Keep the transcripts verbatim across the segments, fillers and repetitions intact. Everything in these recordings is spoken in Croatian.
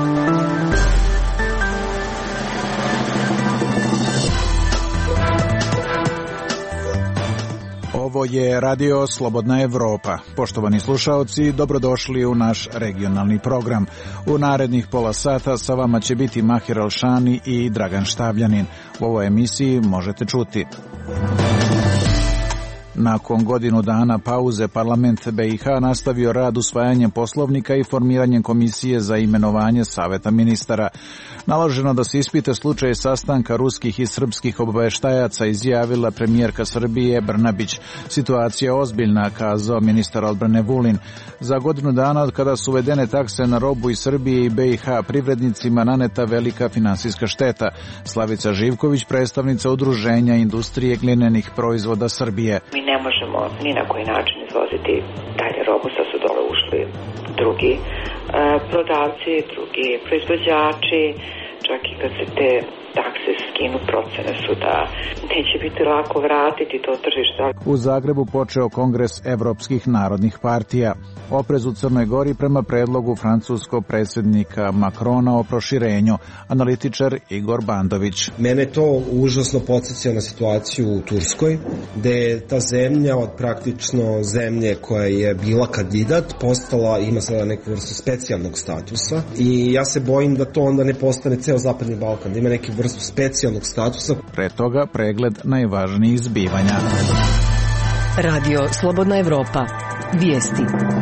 Ovo je Radio Slobodna Evropa. Poštovani slušaoci, dobrodošli u naš regionalni program. U narednih pola sata sa vama će biti Mahir Alšani i Dragan Štabljanin. U ovoj emisiji možete čuti: nakon godinu dana pauze, parlament B i H nastavio rad usvajanjem poslovnika i formiranjem komisije za imenovanje saveta ministara. Naloženo da se ispite slučaj sastanka ruskih i srpskih obaveštajaca, izjavila premijerka Srbije Brnabić. Situacija je ozbiljna, kazao ministar odbrane Vulin. Za godinu dana od kada su uvedene takse na robu iz Srbije i B i H, privrednicima naneta velika finansijska šteta. Slavica Živković, predstavnica Udruženja industrije glinenih proizvoda Srbije. Mi ne možemo ni na koji način izvoziti dalje robu, sad su dole ušli drugi e, prodavci, drugi proizvođači, čak i kad se te takse skinu, procene su da neće biti lako vratiti to tržište. U Zagrebu počeo Kongres evropskih narodnih partija. Oprez u Crnoj Gori prema predlogu francuskog predsjednika Makrona o proširenju. Analitičar Igor Bandović. Mene to užasno podsjeća na situaciju u Turskoj, gde je ta zemlja od praktično zemlje koja je bila kandidat postala, ima sada neku vrstu specijalnog statusa, i ja se bojim da to onda ne postane ceo Zapadni Balkan, da ima neki vrstu specijalnog statusa. Pre toga pregled najvažnijih zbivanja. Radio Slobodna Evropa. Vijesti.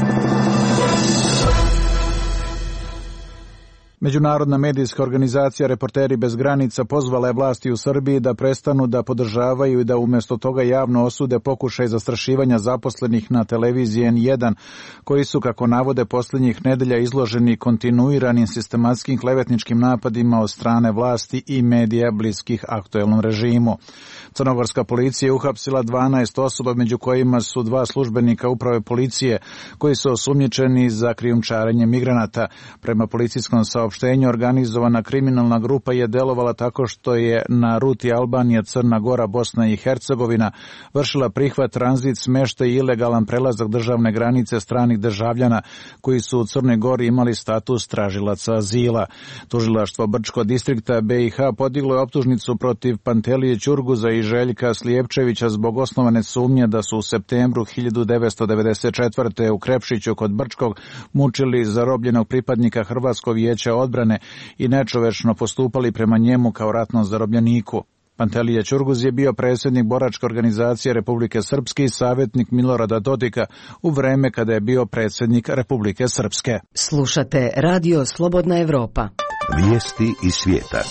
Međunarodna medijska organizacija Reporteri bez granica pozvala je vlasti u Srbiji da prestanu da podržavaju i da umjesto toga javno osude pokušaj zastrašivanja zaposlenih na televiziji N jedan, koji su, kako navode, posljednjih nedelja izloženi kontinuiranim sistematskim klevetničkim napadima od strane vlasti i medija bliskih aktuelnom režimu. Crnogorska policija je uhapsila dvanaest osoba, među kojima su dva službenika uprave policije koji su osumnjičeni za krijumčarenje migranata. Prema policijskom saopštenju, organizovana kriminalna grupa je delovala tako što je na ruti Albanija, Crna Gora, Bosna i Hercegovina vršila prihvat, tranzit, smještaj i ilegalan prelazak državne granice stranih državljana koji su u Crnoj Gori imali status tražilaca azila. Tužilaštvo Brčko distrikta B i H podiglo je optužnicu protiv Pantelije Ćurguza i Željka Slijepčevića zbog osnovane sumnje da su u septembru hiljadu devetsto devedeset četvrte. u Krepšiću kod Brčkog mučili zarobljenog pripadnika Hrvatskog vijeća odbrane i nečovečno postupali prema njemu kao ratnom zarobljeniku. Pantelija Ćurguz je bio predsjednik boračke organizacije Republike Srpske i savjetnik Milorada Dodika u vreme kada je bio predsjednik Republike Srpske. Slušate Radio Slobodna Evropa. Vijesti iz svijeta.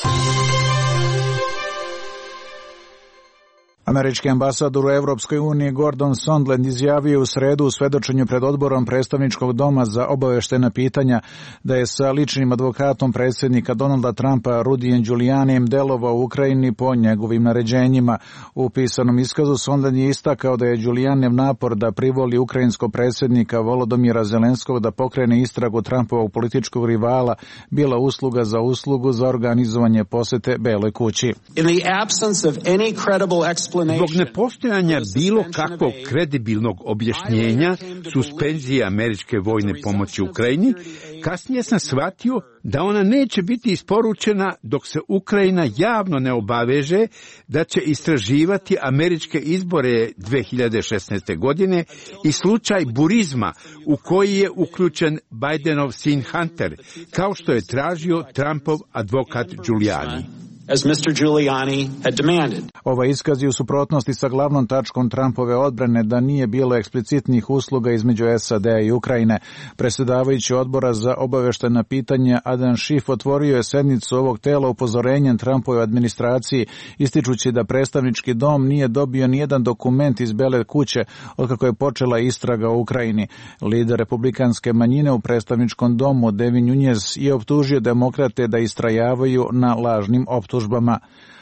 Američki ambasador u Evropskoj uniji Gordon Sondland izjavio u sredu u svedočenju pred odborom predstavničkog doma za obaveštena pitanja da je sa ličnim advokatom predsjednika Donalda Trumpa Rudijem Giulianijem delovao u Ukrajini po njegovim naređenjima. U pisanom iskazu Sondland je istakao da je Giulianijev napor da privoli ukrajinskog predsjednika Volodomira Zelenskog da pokrene istragu Trumpovog političkog rivala bila usluga za uslugu za organizovanje posete Beloj kući. In the absence of any credible Zbog nepostojanja bilo kakvog kredibilnog objašnjenja suspenzije američke vojne pomoći Ukrajini, kasnije sam shvatio da ona neće biti isporučena dok se Ukrajina javno ne obaveže da će istraživati američke izbore dve hiljade šesnaeste. godine i slučaj Burizma u koji je uključen Bidenov sin Hunter, kao što je tražio Trumpov advokat Giuliani. As mister Giuliani had demanded. Ova iskaz je u suprotnosti sa glavnom tačkom Trumpove odbrane da nije bilo eksplicitnih usluga između S A D-a i Ukrajine. Predsjedavajući odbora za obaveštena pitanja Adam Schiff otvorio je sednicu ovog tela upozorenjem Trumpove administraciji, ističući da predstavnički dom nije dobio nijedan dokument iz Bele kuće otkako je počela istraga u Ukrajini. Lider republikanske manjine u predstavničkom domu Devin Nunes je optužio demokrate da istrajavaju na lažnim optužbama.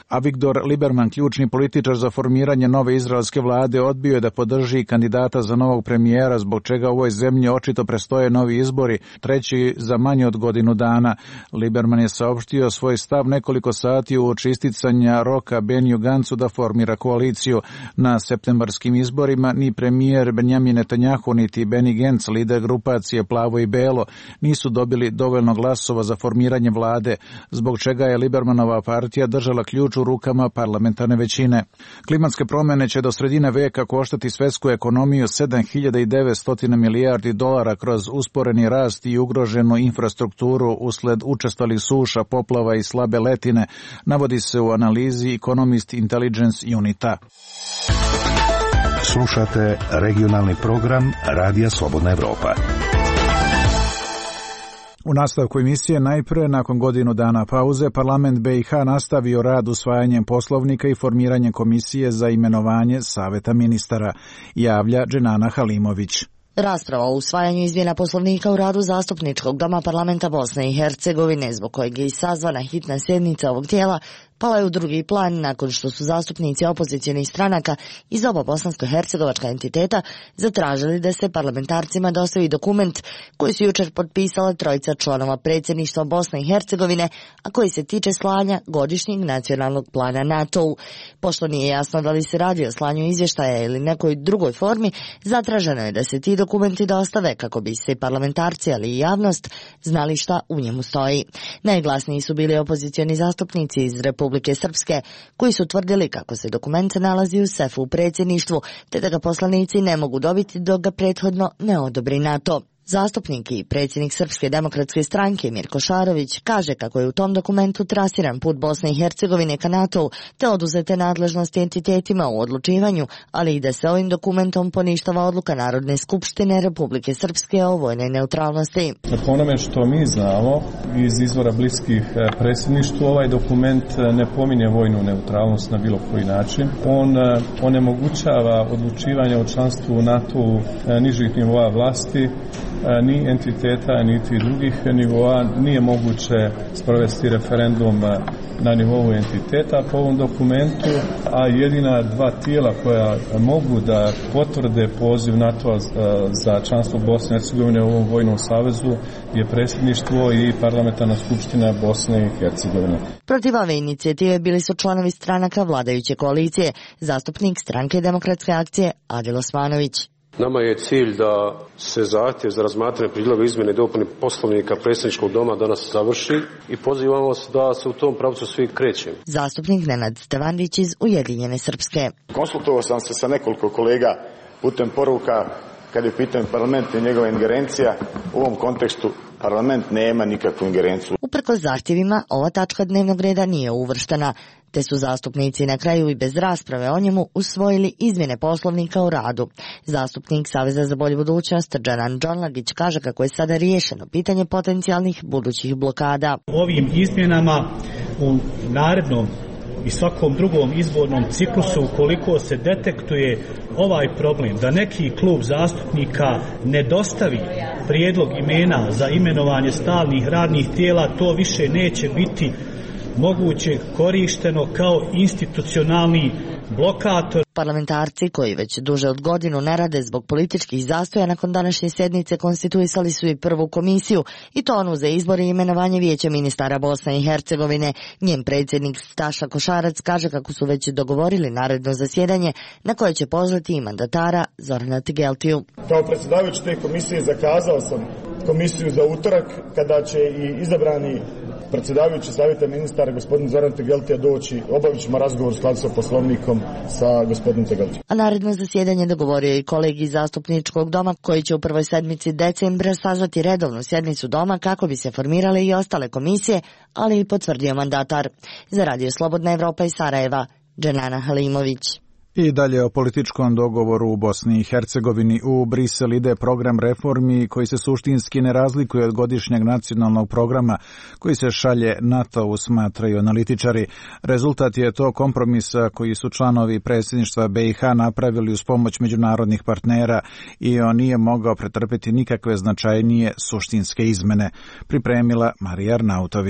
Avigdor Lieberman, ključni političar za formiranje nove izraelske vlade, odbio je da podrži kandidata za novog premijera, zbog čega u ovoj zemlji očito prestoje novi izbori, treći za manje od godinu dana. Lieberman je saopštio svoj stav nekoliko sati uoči isticanja roka Beniju Gancu da formira koaliciju. Na septembarskim izborima ni premijer Benjamin Netanjahu niti Benny Gantz, lider grupacije Plavo i Belo, nisu dobili dovoljno glasova za formiranje vlade, zbog čega je Liebermanova partija držala ključ u rukama parlamentarne većine. Klimatske promjene će do sredine veka koštati svetsku ekonomiju sedam hiljada devetsto milijardi dolara kroz usporeni rast i ugroženu infrastrukturu usled učestalih suša, poplava i slabe letine, navodi se u analizi Economist Intelligence Unita. Slušate regionalni program Radija Slobodna Evropa. U nastavku emisije najprije, nakon godinu dana pauze, parlament B i H nastavio rad usvajanjem poslovnika i formiranjem komisije za imenovanje Saveta ministara, javlja Dženana Halimović. Rasprava o usvajanju izmjena poslovnika u radu Zastupničkog doma parlamenta Bosne i Hercegovine, zbog kojeg je i sazvana hitna sjednica ovog tijela, pala je u drugi plan nakon što su zastupnici opozicionih stranaka iz oba bosansko-hercegovačka entiteta zatražili da se parlamentarcima dostavi dokument koji su jučer potpisala trojica članova predsjedništva Bosne i Hercegovine, a koji se tiče slanja godišnjeg nacionalnog plana NATO-u. Pošto nije jasno da li se radi o slanju izvještaja ili nekoj drugoj formi, zatraženo je da se ti dokumenti dostave kako bi se parlamentarci, ali i javnost, znali šta u njemu stoji. Najglasniji su bili opozicioni zastupnici iz Republike Republike Srpske, koji su tvrdili kako se dokument nalazi u sefu u predsjedništvu, te da ga poslanici ne mogu dobiti dok ga prethodno ne odobri NATO. Zastupnik i predsjednik Srpske demokratske stranke Mirko Šarović kaže kako je u tom dokumentu trasiran put Bosne i Hercegovine ka NATO-u, te oduzete nadležnosti entitetima u odlučivanju, ali i da se ovim dokumentom poništava odluka Narodne skupštine Republike Srpske o vojnoj neutralnosti. Po onome što mi znamo iz izvora bliskih predsjedništvu, ovaj dokument ne pominje vojnu neutralnost na bilo koji način. On onemogućava odlučivanje o članstvu u NATO-u nižih nivoa vlasti, ni entiteta, niti drugih nivoa. Nije moguće sprovesti referendum na nivou entiteta po ovom dokumentu, a jedina dva tijela koja mogu da potvrde poziv NATO-a za članstvo Bosne i Hercegovine u ovom vojnom savezu je predsjedništvo i parlamentarna skupština Bosne i Hercegovine. Protiv ove inicijative bili su članovi stranaka vladajuće koalicije, zastupnik Stranke demokratske akcije Adil Osmanović. Nama je cilj da se zahtjev za razmatranje prijedloga izmjene i dopune poslovnika predsjedničkog doma danas završi i pozivamo se da se u tom pravcu svi krećemo. Zastupnik Nenad Stevandić iz Ujedinjene Srpske. Konsultovao sam se sa nekoliko kolega putem poruka kad je pitan parlament i njegova ingerencija. U ovom kontekstu parlament nema nikakvu ingerenciju. Uprkos zahtjevima, ova tačka dnevnog reda nije uvrštena, te su zastupnici na kraju i bez rasprave o njemu usvojili izmjene poslovnika o radu. Zastupnik Saveza za bolju budućnost Džanan Džonlagić kaže kako je sada riješeno pitanje potencijalnih budućih blokada. Ovim izmjenama u narednom i svakom drugom izbornom ciklusu, ukoliko se detektuje ovaj problem da neki klub zastupnika ne dostavi prijedlog imena za imenovanje stalnih radnih tijela, to više neće biti moguće korišteno kao institucionalni blokator. Parlamentarci koji već duže od godinu ne rade zbog političkih zastoja nakon današnje sjednice konstituisali su i prvu komisiju, i to onu za izbor i imenovanje Vijeća ministara Bosne i Hercegovine. Njen predsjednik Staša Košarac kaže kako su već dogovorili naredno zasjedanje na koje će pozvati i mandatara Zorana Tigeltiju. Kao predsjedavajući te komisije zakazao sam komisiju za utorak kada će i izabrani predsjedavajući savjeta ministara gospodin Zoran Tegeltija doći, obavit ćemo razgovor u skladu sa poslovnikom sa gospodinom Tegeltijom. A naredno zasjedanje dogovorio i kolegi zastupničkog doma koji će u prvoj sedmici decembra sazvati redovnu sjednicu doma kako bi se formirale i ostale komisije, ali i potvrdio mandatar. Za Radio Slobodna Evropa iz Sarajeva, Dženana Halimović. I dalje o političkom dogovoru u Bosni i Hercegovini. U Brisel ide program reformi koji se suštinski ne razlikuje od godišnjeg nacionalnog programa koji se šalje NATO-u, smatraju analitičari. Rezultat je to kompromisa koji su članovi predsjedništva B i H napravili uz pomoć međunarodnih partnera i on nije mogao pretrpeti nikakve značajnije suštinske izmene. Pripremila Marija Arnautović.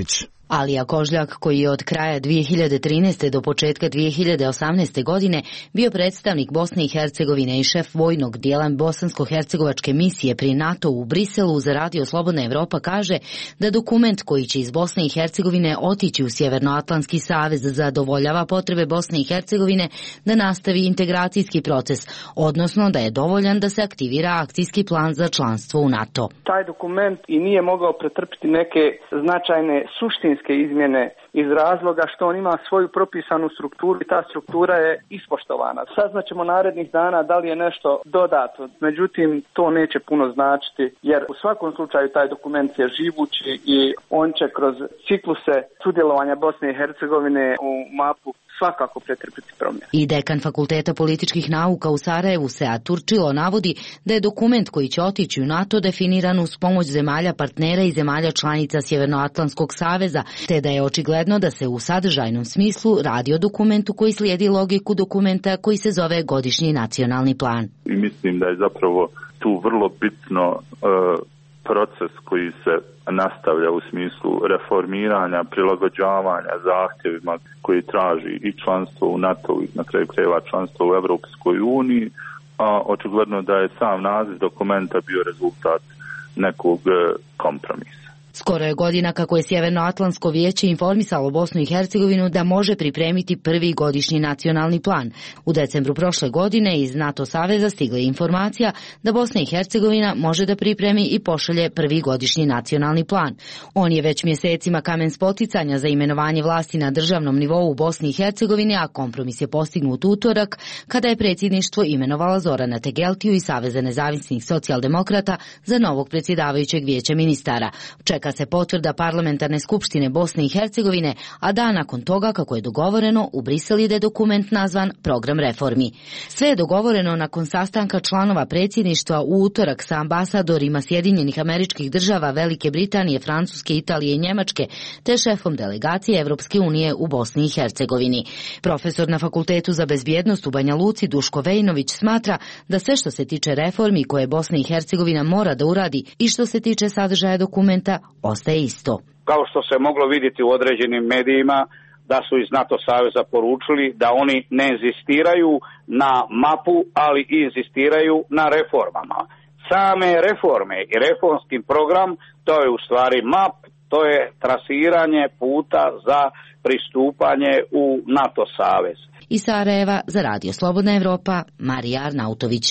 Alija Kožljak, koji je od kraja dvije hiljade trinaeste. do početka dvije hiljade osamnaeste. godine bio predstavnik Bosne i Hercegovine i šef vojnog dijela bosansko-hercegovačke misije pri NATO u Briselu za Radio Slobodna Evropa, kaže da dokument koji će iz Bosne i Hercegovine otići u Sjevernoatlantski savez zadovoljava potrebe Bosne i Hercegovine da nastavi integracijski proces, odnosno da je dovoljan da se aktivira akcijski plan za članstvo u NATO. Taj dokument i nije mogao pretrpiti neke značajne suštinske izmjene iz razloga što on ima svoju propisanu strukturu i ta struktura je ispoštovana. Saznaćemo narednih dana da li je nešto dodato, međutim to neće puno značiti jer u svakom slučaju taj dokument je živući i on će kroz cikluse sudjelovanja Bosne i Hercegovine u mapu svakako pretrpiti promjene. I dekan Fakulteta političkih nauka u Sarajevu, Sead Turčilo, navodi da je dokument koji će otići u NATO definiran uz pomoć zemalja partnera i zemalja članica Sjevernoatlantskog saveza, te da je očigledno da se u sadržajnom smislu radi o dokumentu koji slijedi logiku dokumenta koji se zove Godišnji nacionalni plan. I mislim da je zapravo tu vrlo bitno uh, proces koji se nastavlja u smislu reformiranja, prilagođavanja zahtjevima koji traži i članstvo u NATO i na kraju krajeva članstvo u Europskoj uniji, a očigledno da je sam naziv dokumenta bio rezultat nekog kompromisa. Skoro je godina kako je Sjevernoatlantsko vijeće informisalo Bosnu i Hercegovinu da može pripremiti prvi godišnji nacionalni plan. U decembru prošle godine iz NATO saveza stigla je informacija da Bosna i Hercegovina može da pripremi i pošalje prvi godišnji nacionalni plan. On je već mjesecima kamen spoticanja za imenovanje vlasti na državnom nivou u Bosni i Hercegovini, a kompromis je postignut utorak kada je predsjedništvo imenovala Zorana Tegeltiju i Saveza nezavisnih socijaldemokrata za novog predsjedavajućeg vijeća ministara. Čeka se potvrda parlamentarne skupštine Bosne i Hercegovine, a dan nakon toga, kako je dogovoreno, u Briselu ide dokument nazvan Program reformi. Sve je dogovoreno nakon sastanka članova predsjedništva u utorak sa ambasadorima Sjedinjenih Američkih Država, Velike Britanije, Francuske, Italije i Njemačke, te šefom delegacije Evropske unije u Bosni i Hercegovini. Profesor na Fakultetu za bezbjednost u Banja Luci Duško Vejnović smatra da sve što se tiče reformi koje Bosna i Hercegovina mora da uradi i što se tiče sadržaja dokumenta ostaje isto. Kao što se moglo vidjeti u određenim medijima, da su iz NATO saveza poručili da oni ne inzistiraju na mapu, ali i inzistiraju na reformama. Same reforme i reformski program, to je u stvari map, to je trasiranje puta za pristupanje u NATO savez. Iz Sarajeva za Radio Slobodna Evropa, Marija Arnautović.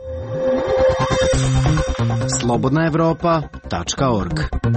slobodna evropa tačka org.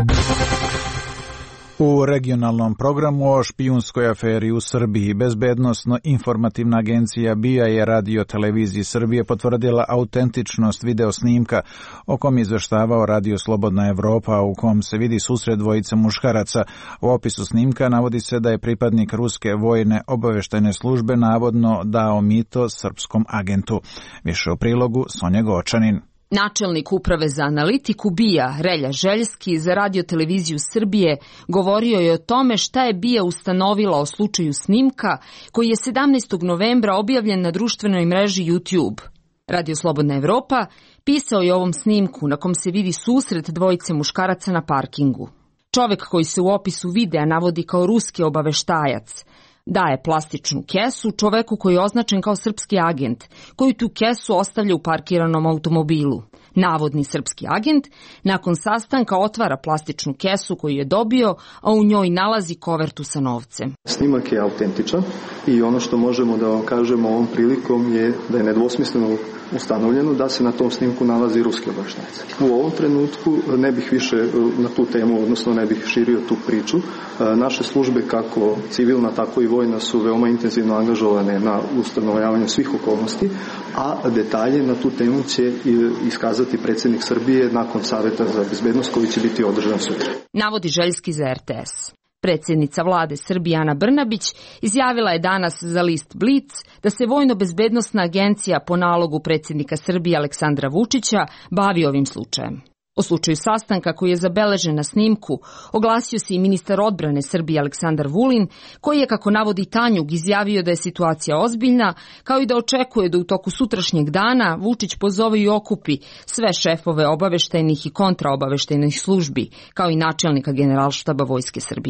U regionalnom programu o špijunskoj aferi u Srbiji Bezbednosno-informativna agencija B I A je Radio televiziji Srbije potvrdila autentičnost video snimka o kom izveštavao Radio Slobodna Evropa, u kom se vidi susret dvojice muškaraca. U opisu snimka navodi se da je pripadnik ruske vojne obaveštajne službe navodno dao mito srpskom agentu. Više u prilogu Sonja Gočanin. Načelnik uprave za analitiku B I A, Relja Željski, za Radio televiziju Srbije govorio je o tome šta je B I A ustanovila o slučaju snimka koji je sedamnaestog novembra objavljen na društvenoj mreži YouTube. Radio Slobodna Evropa pisao je o ovom snimku na kom se vidi susret dvojice muškaraca na parkingu. Čovek koji se u opisu videa navodi kao ruski obaveštajac daje plastičnu kesu čoveku koji je označen kao srpski agent, koji tu kesu ostavlja u parkiranom automobilu. Navodni srpski agent nakon sastanka otvara plastičnu kesu koju je dobio, a u njoj nalazi kovertu sa novcem. Snimak je autentičan i ono što možemo da vam kažemo ovom prilikom je da je nedvosmisleno ustanovljeno da se na tom snimku nalazi ruski obaveštajac. U ovom trenutku ne bih više na tu temu, odnosno ne bih širio tu priču. Naše službe, kako civilna, tako i vojna, su veoma intenzivno angažovane na ustanovljavanju svih okolnosti, a detalje na tu temu će iskazati predsjednik Srbije nakon Saveta za bezbednost koji će biti održan sutra. Navodi Željski za R T S. Predsjednica vlade Srbije Ana Brnabić izjavila je danas za list Blic da se Vojno-bezbednosna agencija po nalogu predsjednika Srbije Aleksandra Vučića bavi ovim slučajem. O slučaju sastanka koji je zabeležen na snimku oglasio se i ministar odbrane Srbije Aleksandar Vulin, koji je, kako navodi Tanjug, izjavio da je situacija ozbiljna, kao i da očekuje da u toku sutrašnjeg dana Vučić pozove i okupi sve šefove obaveštajnih i kontraobaveštajnih službi, kao i načelnika Generalštaba Vojske Srbije.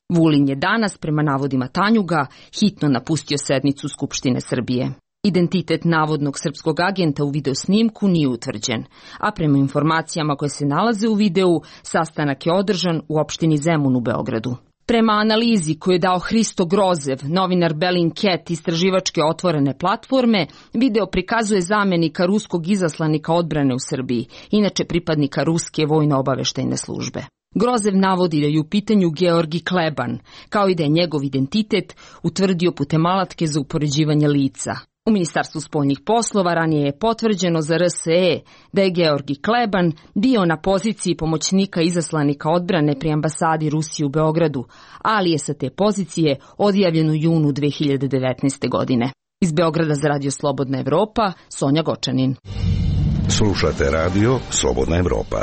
Vulin je danas, prema navodima Tanjuga, hitno napustio sednicu Skupštine Srbije. Identitet navodnog srpskog agenta u videosnimku nije utvrđen, a prema informacijama koje se nalaze u videu, sastanak je održan u opštini Zemun u Beogradu. Prema analizi koju je dao Hristo Grozev, novinar Bellingcat istraživačke otvorene platforme, video prikazuje zamenika ruskog izaslanika odbrane u Srbiji, inače pripadnika ruske vojno-obaveštajne službe. Grozev navodi da je u pitanju Georgi Kleban, kao i da je njegov identitet utvrdio putem alatke za upoređivanje lica. U Ministarstvu spoljnih poslova ranije je potvrđeno za R S E da je Georgi Kleban bio na poziciji pomoćnika izaslanika odbrane pri ambasadi Rusije u Beogradu, ali je sa te pozicije odjavljen u junu dve hiljade devetnaeste. godine. Iz Beograda za Radio Slobodna Evropa, Sonja Gočanin. Slušate radio Slobodna Evropa.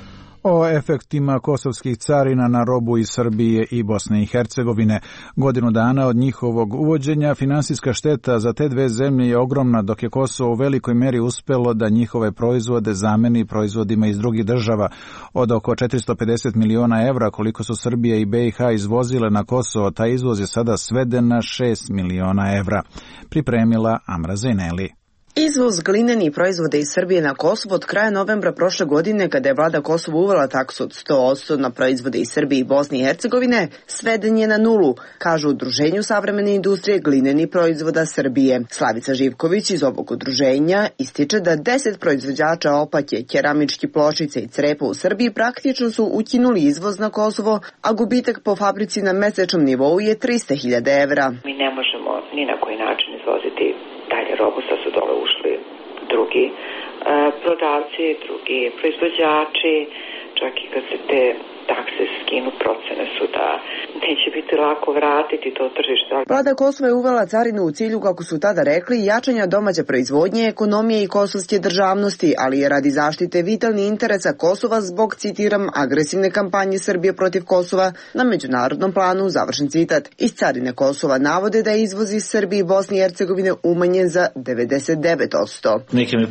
O efektima kosovskih carina na robu iz Srbije i Bosne i Hercegovine. Godinu dana od njihovog uvođenja finansijska šteta za te dve zemlje je ogromna, dok je Kosovo u velikoj meri uspelo da njihove proizvode zameni proizvodima iz drugih država. Od oko četiristo pedeset miliona evra koliko su Srbija i B i H izvozile na Kosovo, taj izvoz je sada sveden na šest miliona evra. Pripremila Amra Zeneli. Izvoz glineni proizvode iz Srbije na Kosovo od kraja novembra prošle godine, kada je vlada Kosova uvela taksu od sto posto na proizvode iz Srbije i Bosne i Hercegovine, sveden je na nulu, kažu u Udruženju savremene industrije glineni proizvoda Srbije. Slavica Živković iz ovog udruženja ističe da deset proizvođača opake, keramički pločice i crepa u Srbiji praktično su ukinuli izvoz na Kosovo, a gubitak po fabrici na mesečnom nivou je trista hiljada evra. Mi ne možemo ni na koji način izvoziti dalje robu, sad su dole ušli drugi e, prodavci, drugi proizvođači, čak i kad se te takse skinu, procene su da neće biti lako vratiti to tržište. Vlada Kosova je uvela carinu u cilju, kako su tada rekli, jačanja domaće proizvodnje, ekonomije i kosovske državnosti, ali je radi zaštite vitalnih interesa Kosova zbog, citiram, agresivne kampanje Srbije protiv Kosova na međunarodnom planu, završen citat. Iz carine Kosova navode da je izvoz iz Srbije i Bosne i Hercegovine umanjen za devedeset devet posto.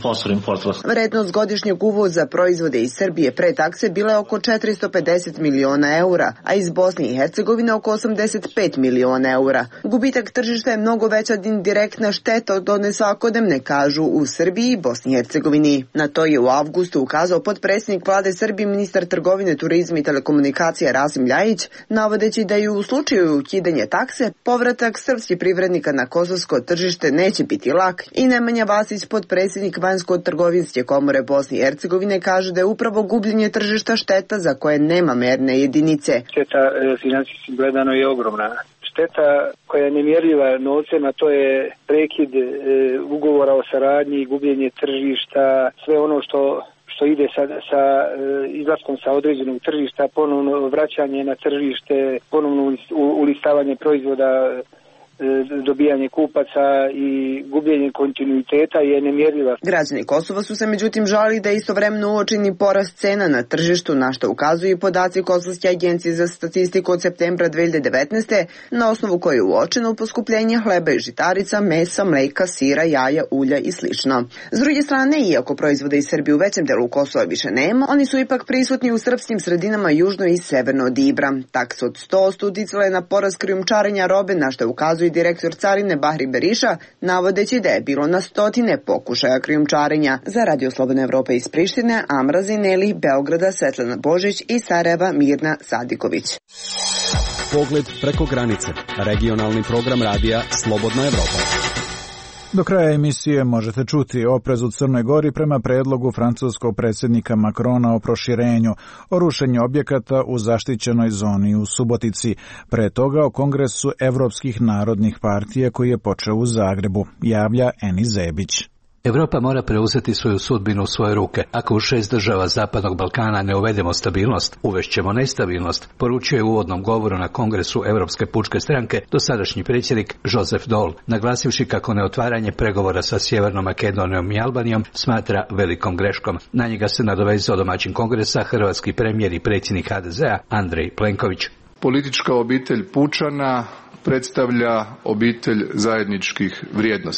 Vrednost godišnjeg uvoza proizvode iz Srbije pre takse bila je oko četiristo pedeset miliona eura, a iz Bosne i Hercegovine oko osamdeset pet miliona eura. Gubitak tržišta je mnogo veća od indirektna šteta od one svakodnevne, kažu u Srbiji i Bosni i Hercegovini. Na to je u avgustu ukazao potpredsjednik vlade Srbije, ministar trgovine, turizma i telekomunikacija Rasim Ljajić, navodeći da je u slučaju ukidanja takse povratak srpskih privrednika na kosovsko tržište neće biti lak. I Nemanja Vasić, potpredsjednik vanjsko-trgovinske komore Bosne i Hercegovine, kaže da je upravo gubljenje tržišta šteta za koje nema merne jedinice. Šteta e, financijski gledano je ogromna. Šteta koja je nemjerljiva novcem, a to je prekid e, ugovora o saradnji, gubljenje tržišta, sve ono što što ide sa, sa e, izlaskom sa određenog tržišta, ponovno vraćanje na tržište, ponovno ulistavanje proizvoda, dobijanje kupaca i gubljenje kontinuiteta je nemjerljiva. Građani Kosova su se međutim žalili da je istovremeno uočeni porast cena na tržištu, na što ukazuju i podaci Kosovske agencije za statistiku od septembra dve hiljade devetnaeste. na osnovu koje je uočeno poskupljenje hleba i žitarica, mesa, mleka, sira, jaja, ulja i slično. S druge strane, iako proizvode iz Srbije u većem delu Kosova više nema, oni su ipak prisutni u srpskim sredinama južno i severno od Ibra. Taksa od sto posto uticala je na porast krijumčarenja robe, na što ukazuje direktor carine Bahri Beriša, navodeći da je bilo na stotine pokušaja krijumčarenja. Za Radio Slobodna Evropa iz Prištine, Amra Zineli, Beograda, Svetlana Božić i Sarajeva, Mirna Sadiković. Pogled preko granice. Regionalni program radija Slobodna Evropa. Do kraja emisije možete čuti oprez u Crnoj Gori prema predlogu francuskog predsjednika Macrona o proširenju, o rušenju objekata u zaštićenoj zoni u Subotici, pre toga o Kongresu Evropskih narodnih partija koji je počeo u Zagrebu, javlja Eni Zebić. Evropa mora preuzeti svoju sudbinu u svoje ruke. Ako u šest država Zapadnog Balkana ne uvedemo stabilnost, uvešćemo nestabilnost, poručio je u uvodnom govoru na Kongresu Evropske pučke stranke dosadašnji predsjednik Joseph Daul, naglasivši kako neotvaranje pregovora sa Sjevernom Makedonijom i Albanijom smatra velikom greškom. Na njega se nadovezao domaćin kongresa hrvatski premijer i predsjednik H D Z-a Andrej Plenković. Politička obitelj Pučana predstavlja obitelj zajedničkih vrijednosti.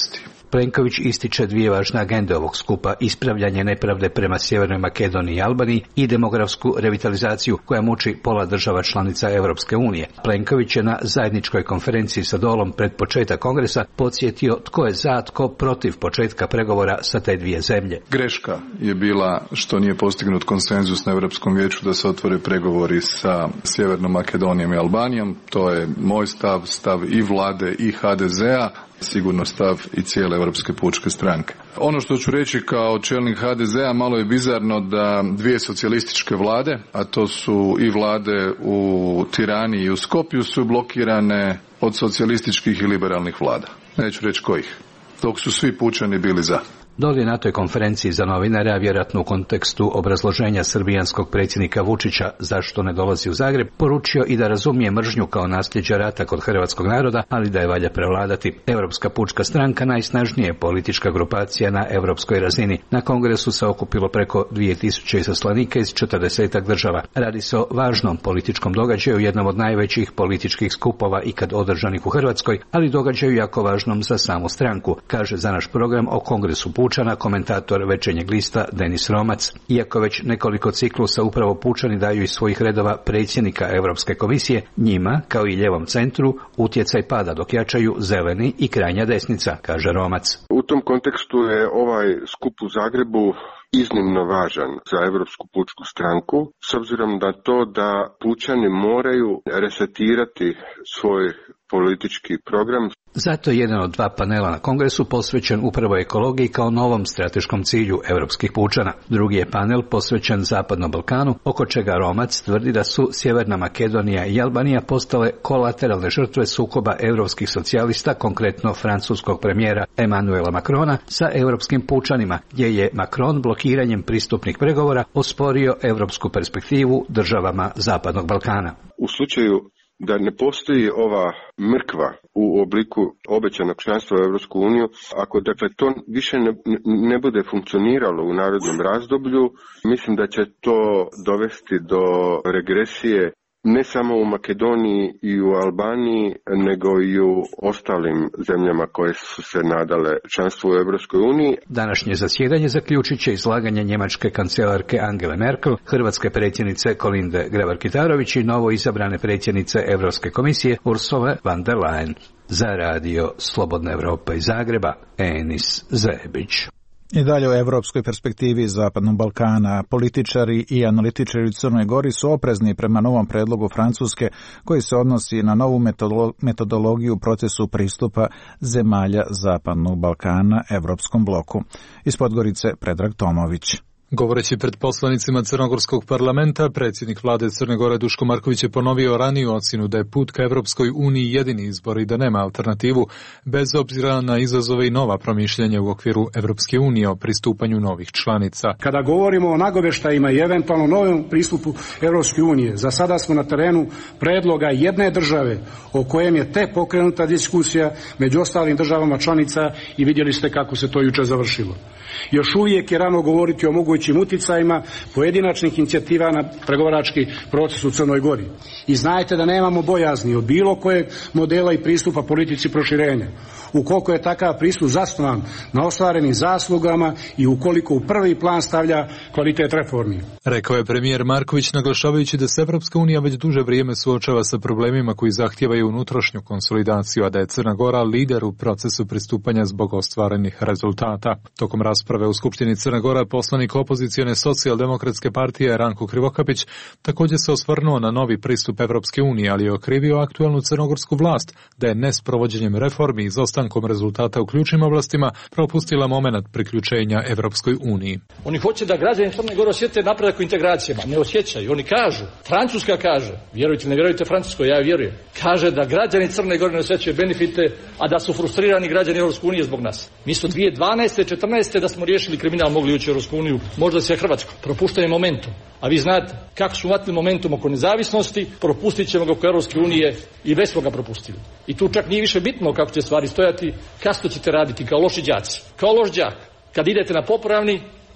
Plenković ističe dvije važne agende ovog skupa: ispravljanje nepravde prema Sjevernoj Makedoniji i Albaniji i demografsku revitalizaciju koja muči pola država članica Europske unije. Plenković je na zajedničkoj konferenciji sa Dolom pred početak kongresa podsjetio tko je za, tko protiv početka pregovora sa te dvije zemlje. Greška je bila što nije postignut konsenzus na Europskom vijeću da se otvore pregovori sa Sjevernom Makedonijom i Albanijom. To je moj stav, stav i vlade i ha de zea, sigurno stav i cijele Europske pučke stranke. Ono što ću reći kao čelnik ha de zea, malo je bizarno da dvije socijalističke vlade, a to su i vlade u Tirani i u Skopju, su blokirane od socijalističkih i liberalnih vlada. Neću reći kojih, dok su svi pučani bili za. Dol je na toj konferenciji za novinare, a vjerojatno u kontekstu obrazloženja srbijanskog predsjednika Vučića zašto ne dolazi u Zagreb, poručio i da razumije mržnju kao nasljeđe rata kod hrvatskog naroda, ali da je valja prevladati. Europska pučka stranka najsnažnija je politička grupacija na europskoj razini. Na kongresu se okupilo preko dvije tisuće izaslanika iz četrdesetak država. Radi se o važnom političkom događaju, jednom od najvećih političkih skupova ikad održanih u Hrvatskoj, ali događaju jako važnom za samu stranku, kaže za naš program o kongresu Pučana komentator Večernjeg lista Denis Romac. Iako već nekoliko ciklusa upravo Pučani daju iz svojih redova predsjednika Europske komisije, njima, kao i ljevom centru, utjecaj pada dok jačaju zeleni i krajnja desnica, kaže Romac. U tom kontekstu je ovaj skup u Zagrebu iznimno važan za Europsku pučku stranku, s obzirom na to da Pučani moraju resetirati svoj politički program. Zato je jedan od dva panela na kongresu posvećen upravo ekologiji kao novom strateškom cilju europskih pučana. Drugi je panel posvećen Zapadnom Balkanu, oko čega Romac tvrdi da su Sjeverna Makedonija i Albanija postale kolateralne žrtve sukoba europskih socijalista, konkretno francuskog premijera Emmanuela Macrona, sa europskim pučanima, gdje je Macron blokiranjem pristupnih pregovora osporio europsku perspektivu državama Zapadnog Balkana. U slučaju da ne postoji ova mrkva u obliku obećanog članstva u Europsku uniju, ako dakle to više ne, ne bude funkcioniralo u narednom razdoblju, mislim da će to dovesti do regresije ne samo u Makedoniji i u Albaniji, nego i u ostalim zemljama koje su se nadale članstvu u Europskoj uniji. Današnje zasjedanje zaključit će izlaganje njemačke kancelarke Angele Merkel, hrvatske predsjednice Kolinde Grabar-Kitarović i novo izabrane predsjednice Europske komisije Ursule von der Leyen. Za radio Slobodna Evropa iz Zagreba, Enis Zebić. I dalje o evropskoj perspektivi Zapadnog Balkana. Političari i analitičari u Crnoj Gori su oprezni prema novom predlogu Francuske koji se odnosi na novu metodologiju u procesu pristupa zemalja Zapadnog Balkana Evropskom bloku. Iz Podgorice Predrag Tomović. Govoreći pred poslanicima Crnogorskog parlamenta, predsjednik vlade Crne Gore Duško Marković je ponovio raniju ocjenu da je put ka Evropskoj uniji jedini izbor i da nema alternativu, bez obzira na izazove i nova promišljanja u okviru Evropske unije o pristupanju novih članica. Kada govorimo o nagoveštajima i eventualno novom pristupu Evropske unije, za sada smo na terenu predloga jedne države o kojem je te pokrenuta diskusija među ostalim državama članica i vidjeli ste kako se to juče završilo. Još uvijek je rano govoriti o mogućim uticajima pojedinačnih inicijativa na pregovarački proces u Crnoj Gori. I znajte da nemamo bojazni od bilo kojeg modela i pristupa politici proširenja. Ukoliko je takav pristup zasnovan na ostvarenim zaslugama i ukoliko u prvi plan stavlja kvalitet reformi. Rekao je premijer Marković, naglašavajući da se Evropska unija već duže vrijeme suočava sa problemima koji zahtijevaju unutrašnju konsolidaciju, a da je Crna Gora lider u procesu pristupanja zbog ostvarenih rezultata. Tokom rasprave u Skupštini Crne Gore poslanik opozicione socijaldemokratske partije Ranko Krivokapić također se osvrnuo na novi pristup Evropske unije, ali je okrivio aktualnu crnogorsku vlast da je nesprovođenjem reformi i izostankom rezultata u ključnim oblastima propustila momenat priključenja Evropskoj uniji. Oni hoće da građani Crne Gore osjete napredak u integracijama, ne osjećaju. Oni kažu, Francuska kaže, vjerujte, ne vjerujte Francuskoj, ja vjerujem, kaže da građani Crne Gore ne osjećaju benefite, a da su frustrirani građani Evropske unije zbog nas. Mi smo dvije tisuće dvanaeste četrnaeste da smo riješili kriminal, mogli ući u Evropsku uniju, možda se Hrvatsko. Propuštanje momentum. A vi znate kako su matili momentum oko nezavisnosti, propustit ćemo ga oko Evropske unije i već smo ga propustili. I tu čak nije više bitno kako će stvari stojati, kako ćete raditi kao loši đaci. Kao loš đak. Kad idete na popravni,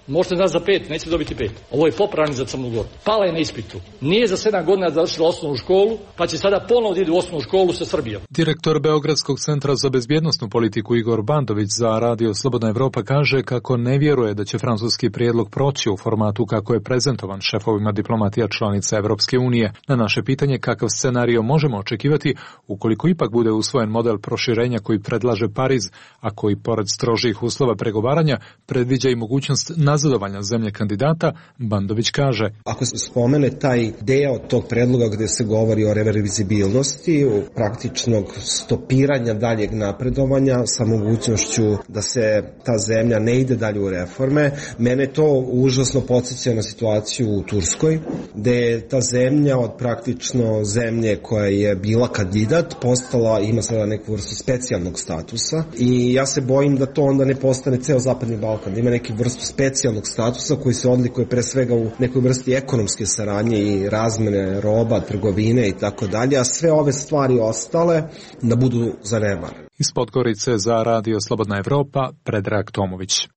Možete nas za pet, neće dobiti pet. Ovo je popravni za Crnu Goru. Pala je na ispitu. Nije za sedam godina završila osnovnu školu, pa će sada ponovo idu u osnovnu školu sa Srbijom. Direktor Beogradskog centra za bezbjednosnu politiku Igor Bandović za Radio Slobodna Evropa kaže kako ne vjeruje da će francuski prijedlog proći u formatu kako je prezentovan šefovima diplomatija članica Evropske unije. Na naše pitanje kakav scenario možemo očekivati ukoliko ipak bude usvojen model proširenja koji predlaže Pariz, a koji pored strožih uslova pregovaranja predviđa i mogućnost nazadovanja zemlje kandidata, Bandović kaže: Ako se spomene taj deo tog predloga gdje se govori o reverzibilnosti, o praktičnog stopiranja daljeg napredovanja sa mogućnošću da se ta zemlja ne ide dalje u reforme, mene to užasno podsjeća na situaciju u Turskoj, gde je ta zemlja od praktično zemlje koja je bila kandidat postala, ima sada neku vrstu specijalnog statusa i ja se bojim da to onda ne postane ceo Zapadni Balkan, da ima neki vrstu specijalnog statusa koji se odlikuje pre svega u nekoj vrsti ekonomske saradnje i razmene roba, trgovine i tako dalje, a sve ove stvari ostale da budu za nemar. Iz Podgorice za Radio Slobodna Evropa, Predrag Tomović.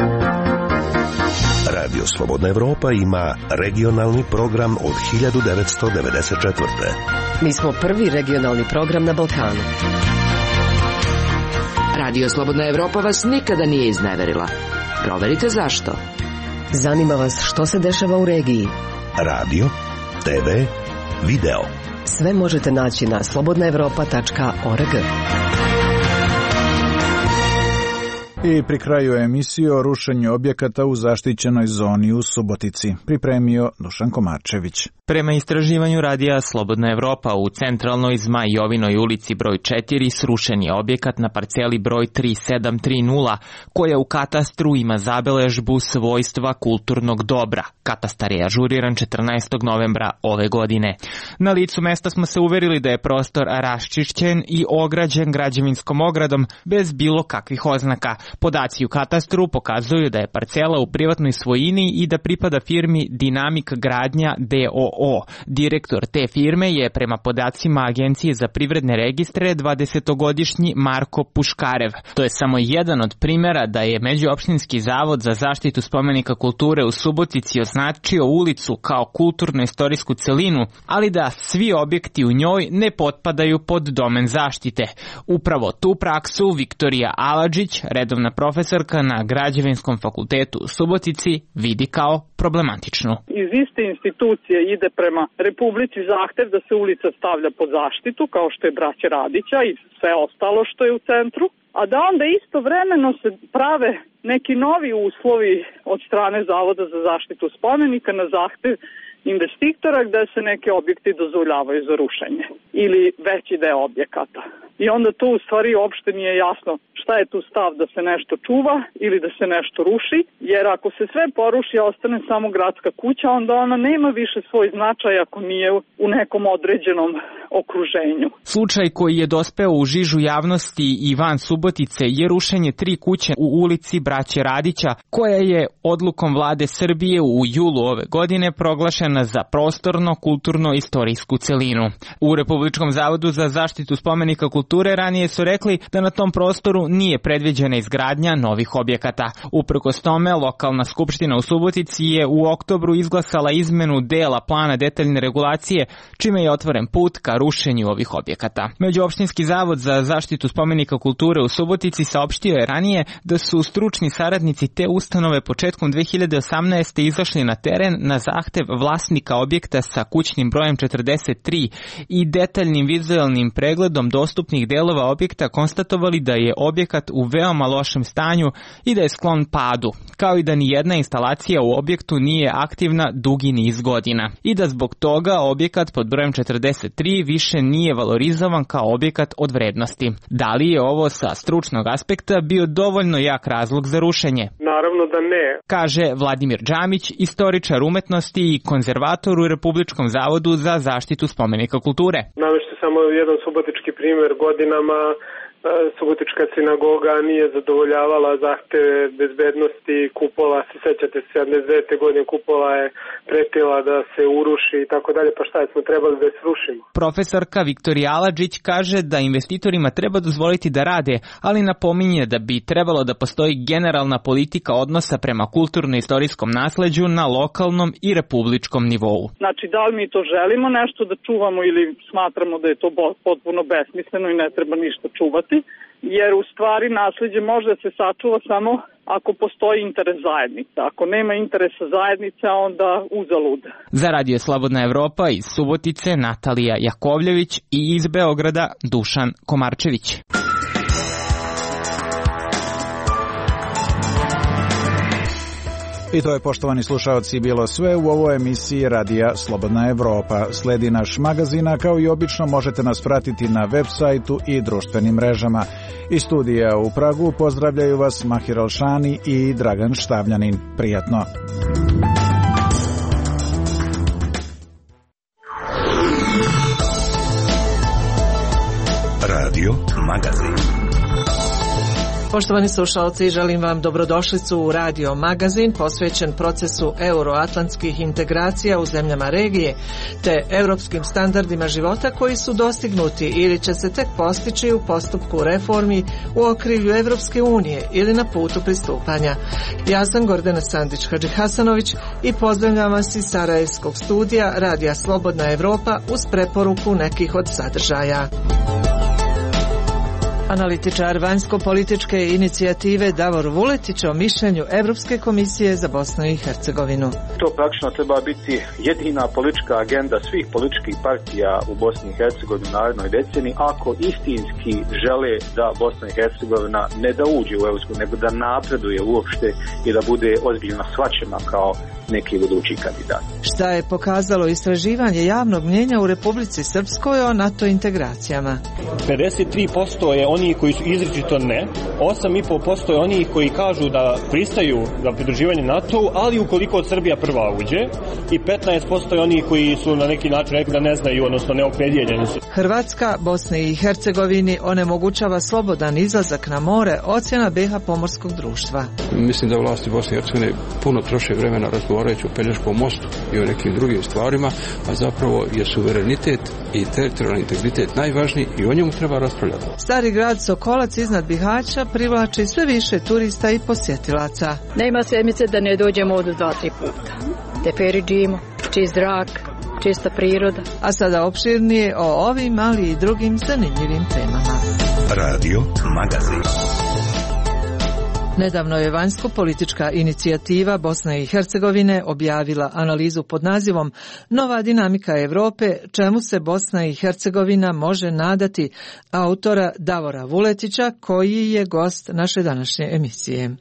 Radio Slobodna Evropa ima regionalni program od hiljadu devetsto devedeset četvrte. Mi smo prvi regionalni program na Balkanu. Radio Slobodna Evropa vas nikada nije izneverila. Proverite zašto. Zanima vas što se dešava u regiji. Radio, te ve, video. Sve možete naći na slobodna evropa tačka org. I pri kraju emisije o rušenju objekata u zaštićenoj zoni u Subotici. Pripremio Dušan Komarčević. Prema istraživanju radija Slobodna Evropa, u centralnoj Zmajovinoj ulici broj četiri srušen je objekat na parceli broj tri sedam tri nula, koja u katastru ima zabeležbu svojstva kulturnog dobra. Katastar je ažuriran četrnaestog novembra ove godine. Na licu mesta smo se uverili da je prostor raščišćen i ograđen građevinskom ogradom bez bilo kakvih oznaka. Podaci u katastru pokazuju da je parcela u privatnoj svojini i da pripada firmi Dinamik Gradnja D O O. Direktor te firme je prema podacima Agencije za privredne registre dvadesetogodišnji Marko Puškarev. To je samo jedan od primjera da je Međuopštinski zavod za zaštitu spomenika kulture u Subotici označio ulicu kao kulturno-istorijsku celinu, ali da svi objekti u njoj ne potpadaju pod domen zaštite. Upravo tu praksu Viktorija Aladžić, redovna profesorka na Građevinskom fakultetu u Subotici, vidi kao problematičnu. Iz iste institucije ide prema Republici zahtev da se ulica stavlja pod zaštitu, kao što je Braće Radića i sve ostalo što je u centru, a da onda istovremeno se prave neki novi uslovi od strane Zavoda za zaštitu spomenika na zahtev investitora gde se neke objekti dozvoljavaju za rušenje ili veći deo objekata. I onda to u stvari uopšte nije jasno šta je tu stav da se nešto čuva ili da se nešto ruši, jer ako se sve poruši a ostane samo gradska kuća, onda ona nema više svoj značaj ako nije u nekom određenom okruženju. Slučaj koji je dospeo u žižu javnosti i van Subotice je rušenje tri kuće u ulici Braće Radića, koja je odlukom vlade Srbije u julu ove godine proglašena za prostorno, kulturno, istorijsku celinu. U Republičkom zavodu za zaštitu spomenika kulture ranije su rekli da na tom prostoru nije predviđena izgradnja novih objekata. Uprkos tome, lokalna skupština u Subotici je u oktobru izglasala izmenu dela plana detaljne regulacije, čime je otvoren put ka rušenju ovih objekata. Međuopštinski zavod za zaštitu spomenika kulture u Subotici saopštio je ranije da su stručni saradnici te ustanove početkom dve hiljade osamnaeste. izašli na teren na zahtev vlasnika objekta sa kućnim brojem četrdeset tri i detaljnim vizualnim pregledom dostupnih delova objekta konstatovali da je objekat u veoma lošem stanju i da je sklon padu, kao i da ni jedna instalacija u objektu nije aktivna dugi niz godina i da zbog toga objekat pod brojem četrdeset tri više nije valorizovan kao objekat od vrednosti. Da li je ovo sa stručnog aspekta bio dovoljno jak razlog za rušenje? Naravno da ne. Kaže Vladimir Džamić, istoričar umetnosti i konzervator u Republičkom zavodu za zaštitu spomenika kulture. Navešću samo jedan subotički primjer. Godinama Subotička sinagoga nije zadovoljavala zahteve bezbednosti kupola, se sećate se, sedamdeset devete godine kupola je pretila da se uruši i tako dalje, pa šta je, smo trebali da je srušimo. Profesorka Viktorija Aladžić kaže da investitorima treba dozvoliti da rade, ali napominje da bi trebalo da postoji generalna politika odnosa prema kulturno-istorijskom nasleđu na lokalnom i republičkom nivou. Znači, da li mi to želimo nešto da čuvamo ili smatramo da je to potpuno besmisleno i ne treba ništa čuvati, jer u stvari nasleđe može da se sačuva samo ako postoji interes zajednice. Ako nema interesa zajednice, onda uzalud. Za Radio Slobodna Evropa iz Subotice Natalija Jakovljević i iz Beograda Dušan Komarčević. I to je, poštovani slušaoci, bilo sve u ovoj emisiji Radija Slobodna Evropa. Sledi naš magazin, a kao i obično možete nas pratiti na web sajtu i društvenim mrežama. Iz studija u Pragu pozdravljaju vas Mahir Alšani i Dragan Štavljanin. Prijatno! Radio Magazin. Poštovani slušalci, želim vam dobrodošlicu u Radio Magazin posvećen procesu euroatlantskih integracija u zemljama regije te europskim standardima života koji su dostignuti ili će se tek postići u postupku reformi u okrilju Evropske unije ili na putu pristupanja. Ja sam Gordana Sandić-Hadžihasanović i pozdravljam vas iz Sarajevskog studija Radija Slobodna Evropa uz preporuku nekih od sadržaja. Analitičar vanjsko-političke inicijative Davor Vuletić o mišljenju Evropske komisije za Bosnu i Hercegovinu. To praktično treba biti jedina politička agenda svih političkih partija u Bosni i Hercegovini u narednoj deceniji ako istinski žele da Bosna i Hercegovina ne da uđe u Evropsku, nego da napreduje uopšte i da bude ozbiljno shvaćena kao neki budući kandidat. Šta je pokazalo istraživanje javnog mnjenja u Republici Srpskoj o NATO integracijama? pedeset tri posto je oni koji su izričito ne, osam i pol posto je oni koji kažu da pristaju na pridruživanje NATO-u, ali ukoliko Srbija prva uđe, i petnaest posto je oni koji su na neki način rekli da ne znaju, odnosno neopredjeljeni su. Hrvatska Bosni i Hercegovini onemogućava slobodan izlazak na more, ocjena B H pomorskog društva. Mislim da vlasti Bosne i Hercegovine puno troše vremena razgovarajući o Pelješkom mostu i o nekim drugim stvarima, a zapravo je suverenitet i teritorijalni integritet najvažniji i o njemu treba raspravljati. Stari grad Sokolac iznad Bihaća privlači sve više turista i posjetilaca. Nema sedmice da ne dođemo od dva, tri puta. Teperi džimo, čist zrak, čista priroda. A sada opširnije o ovim, ali i drugim zanimljivim temama. Radio Magazin. Nedavno je vanjsko-politička inicijativa Bosne i Hercegovine objavila analizu pod nazivom Nova dinamika Evrope, čemu se Bosna i Hercegovina može nadati, autora Davora Vuletića, koji je gost naše današnje emisije.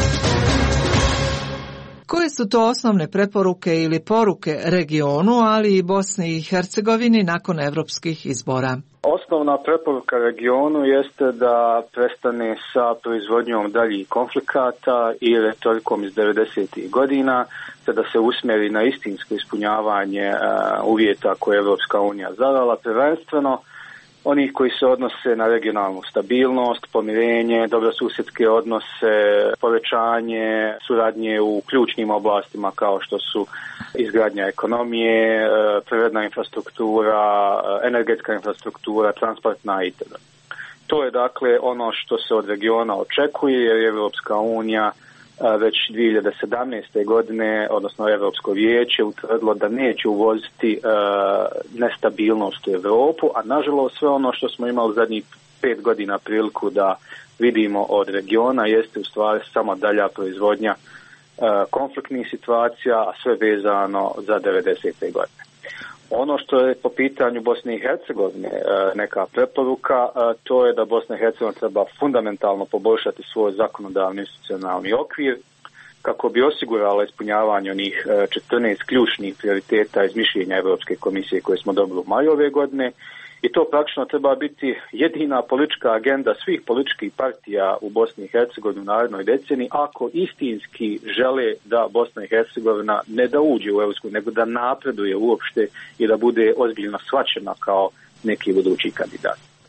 Koje su to osnovne preporuke ili poruke regionu, ali i Bosni i Hercegovini nakon evropskih izbora? Osnovna preporuka regionu jeste da prestane sa proizvodnjom daljih konflikata i retorikom iz devedesetih godina, te da se usmjeri na istinsko ispunjavanje uh, uvjeta koje je Evropska unija zadala, prvenstveno onih koji se odnose na regionalnu stabilnost, pomirenje, dobrosusjedske odnose, povećanje suradnje u ključnim oblastima kao što su izgradnja ekonomije, privredna infrastruktura, energetska infrastruktura, transportna itd. To je dakle ono što se od regiona očekuje, jer je Evropska unija već dvije hiljade sedamnaeste. godine, odnosno Evropsko vijeće, utvrdilo da neće uvoziti uh, nestabilnost u Europu, a nažalost sve ono što smo imali zadnjih pet godina priliku da vidimo od regiona jeste u stvari samo dalja proizvodnja uh, konfliktnih situacija, a sve vezano za devedesete. godine. Ono što je po pitanju Bosne i Hercegovine neka preporuka, to je da Bosna i Hercegovina treba fundamentalno poboljšati svoj zakonodavni institucionalni okvir kako bi osigurala ispunjavanje onih četrnaest ključnih prioriteta iz mišljenja Evropske komisije koje smo dobili u maju ove godine. I to praktično treba biti jedina politička agenda svih političkih partija u Bosni i Hercegovini u narednoj deceniji ako istinski žele da Bosna i Hercegovina ne da uđe u Evropsku, nego da napreduje uopšte i da bude ozbiljno shvaćena kao neki budući kandidat.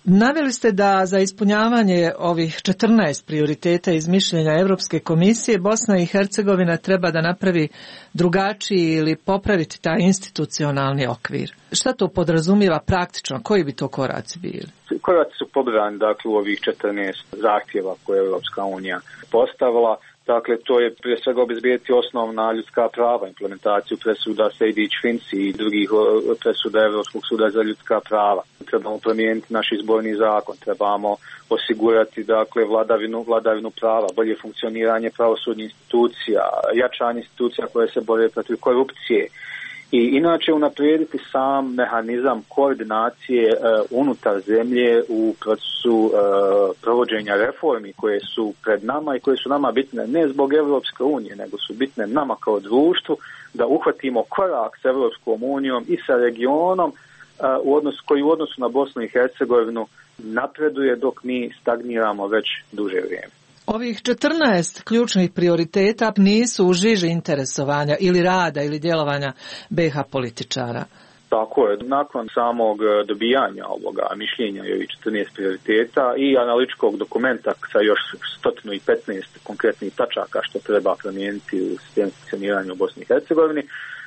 Naveli ste da za ispunjavanje ovih četrnaest prioriteta iz mišljenja Europske komisije Bosna i Hercegovina treba da napravi drugačiji ili popraviti taj institucionalni okvir. Šta to podrazumijeva praktično? Koji bi to koraci bili? Koraci su pobrani dakle, u ovih četrnaest zahtjeva koje je Europska unija postavila. Dakle, to je prije svega obezbijeti osnovna ljudska prava, implementaciju presuda Sejdić-Finci i drugih presuda Europskog suda za ljudska prava. Trebamo promijeniti naš izborni zakon, trebamo osigurati dakle, vladavinu, vladavinu prava, bolje funkcioniranje pravosudnih institucija, jačanje institucija koje se bore protiv korupcije. I inače unaprijediti sam mehanizam koordinacije e, unutar zemlje u procesu e, provođenja reformi koje su pred nama i koje su nama bitne ne zbog Europske unije, nego su bitne nama kao društvu da uhvatimo korak s Europskom unijom i sa regionom e, u odnosu, koji u odnosu na Bosnu i Hercegovinu napreduje dok mi stagniramo već duže vrijeme. Ovih četrnaest ključnih prioriteta nisu u žiži interesovanja ili rada ili djelovanja be ha političara. Tako je. Nakon samog dobijanja ovoga mišljenja i ovih četrnaest prioriteta i analitičkog dokumenta sa još sto petnaest konkretnih tačaka što treba promijeniti u sistemu funkcioniranja u Bosni i Hercegovini,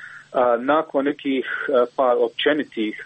nakon nekih par općenitih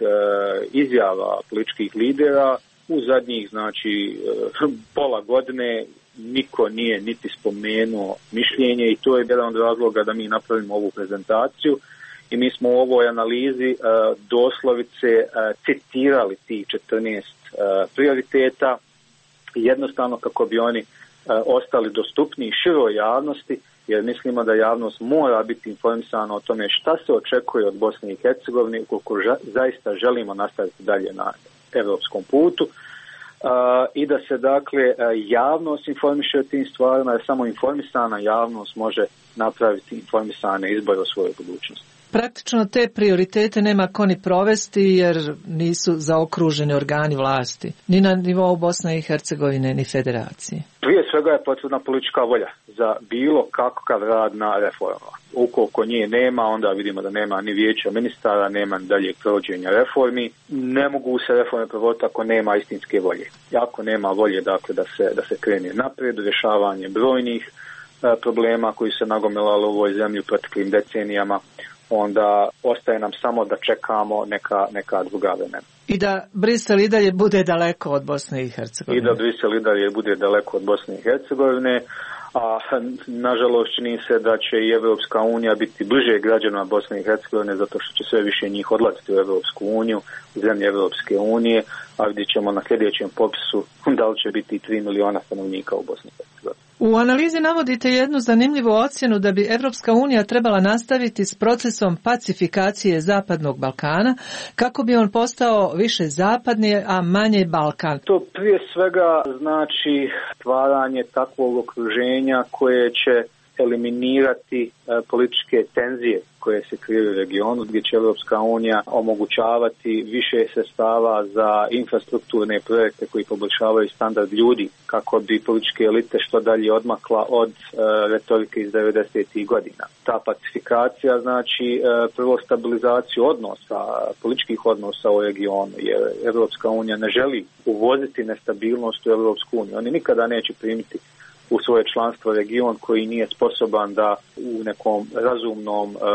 izjava političkih lidera u zadnjih znači pola godine niko nije niti spomenuo mišljenje i to je jedan od razloga da mi napravimo ovu prezentaciju i mi smo u ovoj analizi uh, doslovice uh, citirali tih četrnaest uh, prioriteta jednostavno kako bi oni uh, ostali dostupni široj javnosti jer mislimo da javnost mora biti informisana o tome šta se očekuje od Bosne i Hercegovine ukoliko ža- zaista želimo nastaviti dalje na evropskom putu. Uh, i da se dakle javnost informiše o tim stvarima, jer samo informisana javnost može napraviti informisane izbore o svojoj budućnosti. Praktično te prioritete nema ko ni provesti jer nisu zaokruženi organi vlasti, ni na nivou Bosne i Hercegovine, ni federacije. Prije svega je potrebna politička volja za bilo kakav rad na reformama. Ukoliko nje nema, onda vidimo da nema ni vijeća ministara, nema ni daljeg provođenja reformi. Ne mogu se reforme provoditi ako nema istinske volje. Ako nema volje dakle, da se, da se krene naprijed, rješavanje brojnih e, problema koji se nagomilali u ovoj zemlji u proteklim decenijama, onda ostaje nam samo da čekamo neka, neka druga vremena. I da Brisel i dalje bude daleko od Bosne i Hercegovine. I da Brisel i dalje bude daleko od Bosne i Hercegovine, a nažalost čini se da će i Evropska unija biti bliže građanima Bosne i Hercegovine zato što će sve više njih odlaziti u Evropsku uniju, u zemlje Evropske unije, a vidjet ćemo na sljedećem popisu da li će biti tri miliona stanovnika u Bosni i Hercegovini. U analizi navodite jednu zanimljivu ocjenu da bi Evropska unija trebala nastaviti s procesom pacifikacije Zapadnog Balkana kako bi on postao više zapadni, a manje Balkan. To prije svega znači stvaranje takvog okruženja koje će eliminirati e, političke tenzije koje se kriju u regionu, gdje će Europska unija omogućavati više sredstava za infrastrukturne projekte koji poboljšavaju standard ljudi, kako bi političke elite što dalje odmakla od e, retorike iz devedesetih godina. Ta pacifikacija znači e, prvo stabilizaciju odnosa, političkih odnosa u regionu, jer Europska unija ne želi uvoziti nestabilnost u Europsku uniju. Oni nikada neće primiti u svoje članstvo region koji nije sposoban da u nekom razumnom e,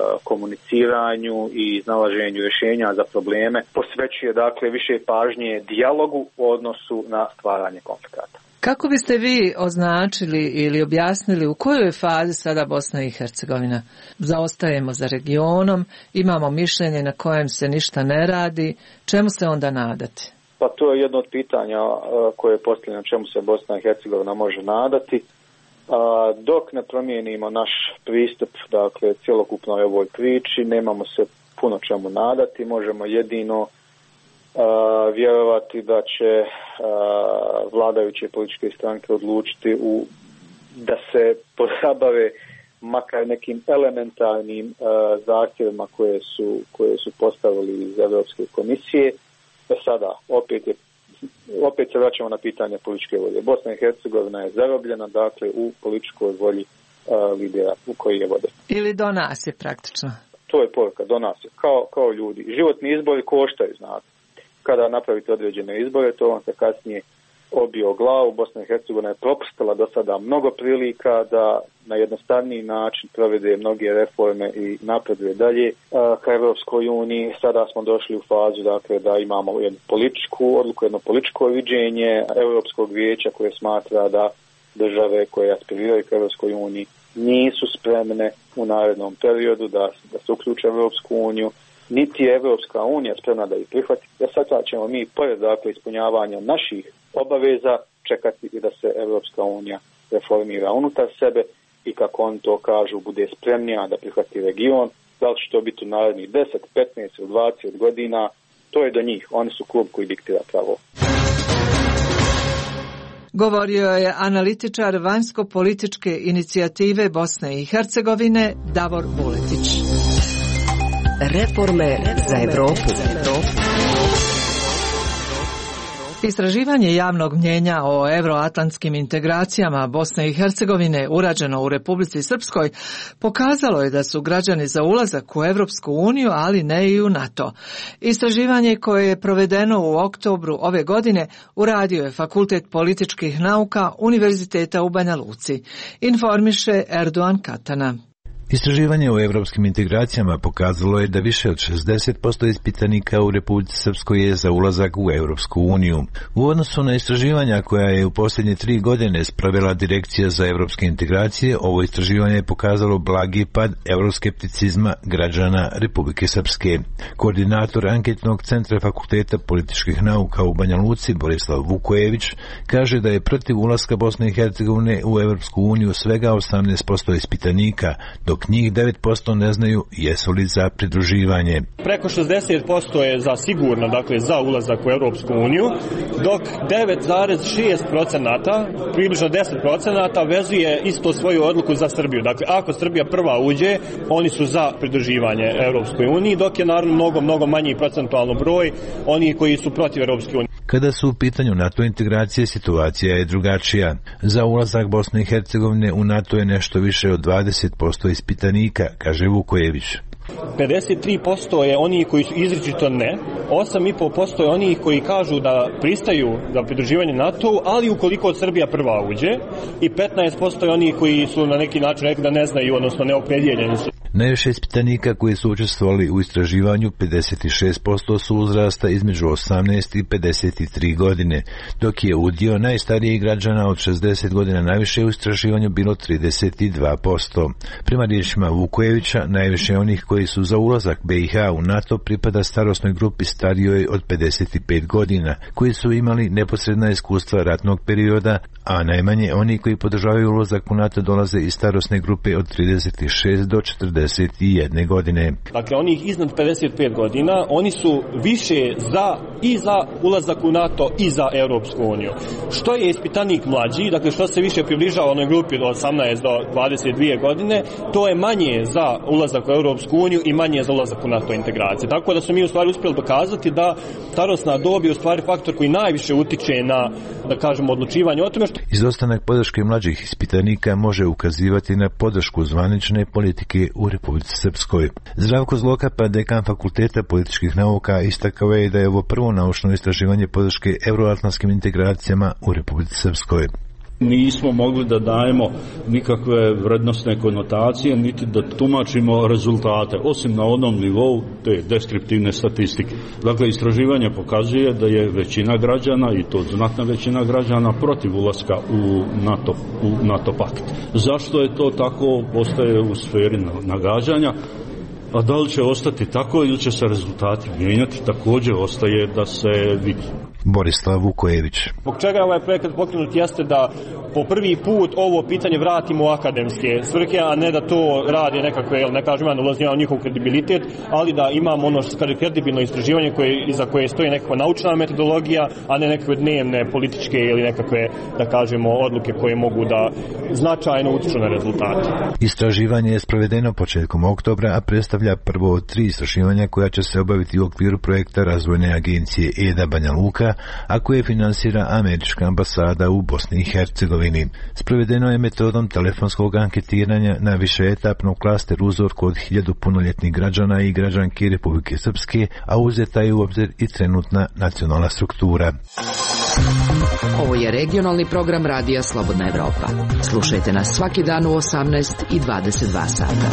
komuniciranju i iznalaženju rješenja za probleme posvećuje dakle više pažnje dijalogu u odnosu na stvaranje konflikata. Kako biste vi označili ili objasnili u kojoj fazi sada Bosna i Hercegovina? Zaostajemo za regionom, imamo mišljenje na kojem se ništa ne radi, čemu se onda nadati? Pa to je jedno od pitanja koje je postavljeno čemu se Bosna i Hercegovina može nadati. Dok ne promijenimo naš pristup, dakle, cjelokupnoj ovoj priči, nemamo se puno čemu nadati, možemo jedino vjerovati da će vladajuće političke stranke odlučiti u, da se pozabave makar nekim elementarnim zahtjevima koje su, koje su postavili iz Europske komisije. Sada, opet, je, opet se vraćamo na pitanje političke volje. Bosna i Hercegovina je zarobljena, dakle, u političkoj volji uh, lidera u koji je vode. Ili do nas je praktično. To je poruka, do nas je, kao, kao ljudi. Životni izbori koštaju, znate. kada napravite određene izbore, to vam se kasnije obio glavu. Bosna i Hercegovina je propustila do sada mnogo prilika da na jednostavniji način provede mnoge reforme i napreduje dalje ka Europskoj uniji. Sada smo došli u fazu, dakle, da imamo jednu političku odluku, jedno političko viđenje Europskog vijeća koje smatra da države koje aspiriraju ka Europskoj uniji nisu spremne u narednom periodu da, da se uključe u Europsku uniju, niti je Europska unija spremna da ih prihvati. Da sad ćemo mi, pored dakle ispunjavanja naših obaveza, čekati i da se Europska unija reformira unutar sebe i kako oni to kažu, bude spremnija da prihvati region. Da li će to biti u narednih deset, petnaest ili dvadeset godina, to je do njih. Oni su klub koji diktira pravo. Govorio je analitičar vanjsko-političke inicijative Bosne i Hercegovine Davor Vuletić. Reforme za Evropu. Istraživanje javnog mnjenja o euroatlantskim integracijama Bosne i Hercegovine urađeno u Republici Srpskoj pokazalo je da su građani za ulazak u Evropsku uniju, ali ne i u NATO. Istraživanje koje je provedeno u oktobru ove godine uradio je Fakultet političkih nauka Univerziteta u Banja Luci. Informiše Erdogan Katana. Istraživanje o evropskim integracijama pokazalo je da više od šezdeset posto ispitanika u Republici Srpskoj je za ulazak u Evropsku uniju. U odnosu na istraživanja koja je u posljednje tri godine sprovela Direkcija za evropske integracije, ovo istraživanje je pokazalo blagi pad euroskepticizma građana Republike Srpske. Koordinator anketnog centra Fakulteta političkih nauka u Banja Luci, Borislav Vukojević, kaže da je protiv ulaska Bosne i Hercegovine u Evropsku uniju svega osamnaest posto ispitanika, dok njih devet posto ne znaju jesu li za pridruživanje. Preko šezdeset posto je za sigurno, dakle za ulazak u Europsku uniju, dok devet zarez šest posto, približno deset posto vezuje isto svoju odluku za Srbiju. Dakle, ako Srbija prva uđe, oni su za pridruživanje Europskoj uniji, dok je naravno mnogo, mnogo manji procentualno broj oni koji su protiv Europske unije. Kada su u pitanju NATO integracije, situacija je drugačija. Za ulazak Bosne i Hercegovine u NATO je nešto više od dvadeset posto ispitanika, kaže Vukojević. pedeset tri posto je oni koji su izričito ne, osam i pol posto je oni koji kažu da pristaju za pridruživanje NATO, ali ukoliko Srbija prva uđe, i petnaest posto je oni koji su na neki način rekli da ne znaju, odnosno neopredjeljeni su. Najviše ispitanika koji su učestvovali u istraživanju, pedeset šest posto su uzrasta između osamnaest i pedeset tri godine, dok je udio najstarijih građana od šezdeset godina najviše u istraživanju bilo trideset dva posto. Prema riječima Vukojevića, najviše onih koji su za ulazak B i H u NATO pripada starosnoj grupi starijoj od pedeset pet godina, koji su imali neposredna iskustva ratnog perioda, a najmanje oni koji podržavaju ulazak u NATO dolaze iz starosne grupe od trideset šest do četrdeset jedne godine. Dakle, onih iznad pedeset pet godina, oni su više za i za ulazak u NATO i za Europsku uniju. Što je ispitanik mlađi, dakle što se više približava onoj grupi do osamnaest do dvadeset dvije godine, to je manje za ulazak u Europsku uniju i manje za ulazak u NATO integracije. Tako da su mi u stvari uspjeli dokazati da starosna dob je u stvari faktor koji najviše utiče na, da kažemo, odlučivanje o tome. Izostanak podrške mlađih ispitanika može ukazivati na podršku zvanične politike u Republici Srpskoj. Zdravko Zlokapa, dekan Fakulteta političkih nauka, istakao je da je ovo prvo naučno istraživanje podrške euroatlantskim integracijama u Republici Srpskoj. Nismo mogli da dajemo nikakve vrednostne konotacije, niti da tumačimo rezultate, osim na onom nivou te deskriptivne statistike. Dakle, istraživanje pokazuje da je većina građana, i to znatna većina građana, protiv ulaska u NATO, u NATO pakt. Zašto je to tako, ostaje u sferi nagađanja, a da li će ostati tako ili će se rezultati mijenjati, također ostaje da se vidi. Borislav Vukojević. Zbog čega je ovaj projekat pokrenut jeste da po prvi put ovo pitanje vratimo u akademske svrhe, a ne da to radi nekakve, ne kažem ja, ne ulazim u njihov kredibilitet, ali da imamo ono što kaže kredibilno istraživanje koje, iza koje stoji nekakva naučna metodologija, a ne nekakve dnevne političke ili nekakve, da kažemo, odluke koje mogu da značajno utiču na rezultate. Istraživanje je sprovedeno početkom oktobra, a predstavlja prvo od tri istraživanja koja će se obaviti u okviru projekta Razvojne agencije E D A Banja Luka, a koje finansira Američka ambasada u Bosni i Hercegovini. Hercegovini. Sprovedeno je metodom telefonskog anketiranja na višeetapnom klasteru uzorku od hiljadu punoljetnih građana i građanki Republike Srpske, a uzeta je u obzir i trenutna nacionalna struktura. Ovo je regionalni program Radija Slobodna Evropa. Slušajte nas svaki dan u osamnaest i dvadeset dva sata.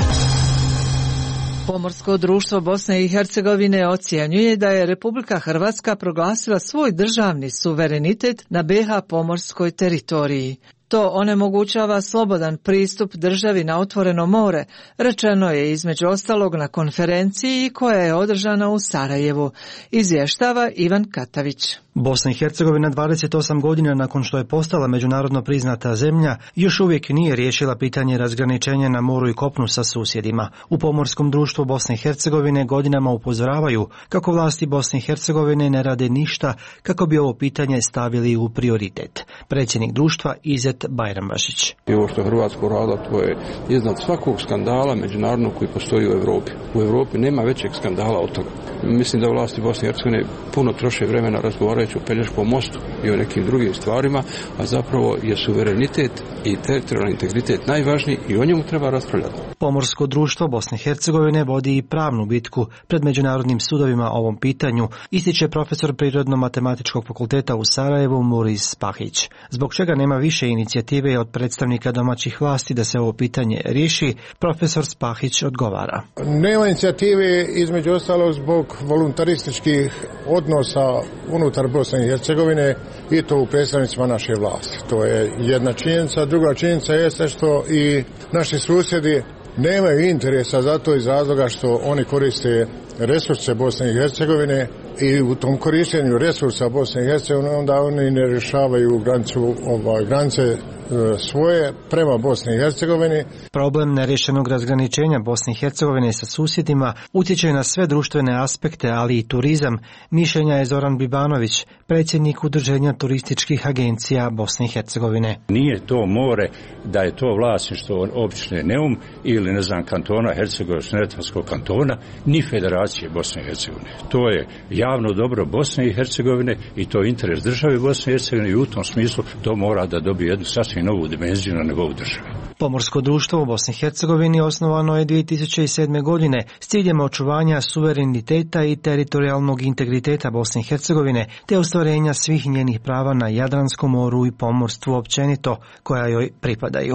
Pomorsko društvo Bosne i Hercegovine ocjenjuje da je Republika Hrvatska proglasila svoj državni suverenitet na be ha pomorskoj teritoriji. To onemogućava slobodan pristup državi na otvoreno more, rečeno je između ostalog na konferenciji koja je održana u Sarajevu, izvještava Ivan Katavić. Bosna i Hercegovina dvadeset osam godina nakon što je postala međunarodno priznata zemlja, još uvijek nije riješila pitanje razgraničenja na moru i kopnu sa susjedima. U Pomorskom društvu Bosne i Hercegovine godinama upozoravaju kako vlasti Bosne i Hercegovine ne rade ništa kako bi ovo pitanje stavili u prioritet. Predsjednik društva Izet Bajrambašić. I ovo što Hrvatsko rada, to je iznad svakog skandala međunarodnog koji postoji u Europi. U Europi nema većeg skandala od toga. Mislim da vlasti Bosne i Hercegovine puno troše vremena razgovarajući o Pelješkom mostu i o nekim drugim stvarima, a zapravo je suverenitet i teritorijalni integritet najvažniji i o njemu treba raspravljati. Pomorsko društvo Bosne i Hercegovine vodi i pravnu bitku pred međunarodnim sudovima o ovom pitanju, ističe profesor Prirodno-matematičkog fakulteta u Sarajevu Muris Spahić. Zbog čega nema više inicijative od predstavnika domaćih vlasti da se ovo pitanje riješi, profesor Spahić odgovara. Nema inicijative između ostalo zbog voluntarističkih odnosa unutar Bosne i Hercegovine i to u predstavnicima naše vlasti. To je jedna činjenica. Druga činjenica jeste što i naši susjedi nemaju interesa za to iz razloga što oni koriste resurse Bosne i Hercegovine i u tom korištenju resursa Bosne i Hercegovine onda oni ne rješavaju granicu, ovaj, granice e, svoje prema Bosni i Hercegovini. Problem nerješenog razgraničenja Bosne i Hercegovine sa susjedima utječe na sve društvene aspekte, ali i turizam, mišljenja je Zoran Bibanović, predsjednik Udruženja turističkih agencija Bosne i Hercegovine. Nije to more da je to vlasništvo općine Neum ili ne znam kantona Hercegovačko-neretvanskog kantona, ni Federacije Bosne i Hercegovine. To je javno dobro Bosne i Hercegovine i to je interes države Bosne i Hercegovine i u tom smislu to mora da dobije jednu sasvim novu dimenziju na nivou države. Pomorsko društvo u Bosni i Hercegovini osnovano je dvije tisuće sedme. godine s ciljem očuvanja suvereniteta i teritorijalnog integriteta Bosne i Hercegovine te ostvarenja svih njenih prava na Jadranskom moru i pomorstvu općenito koja joj pripadaju.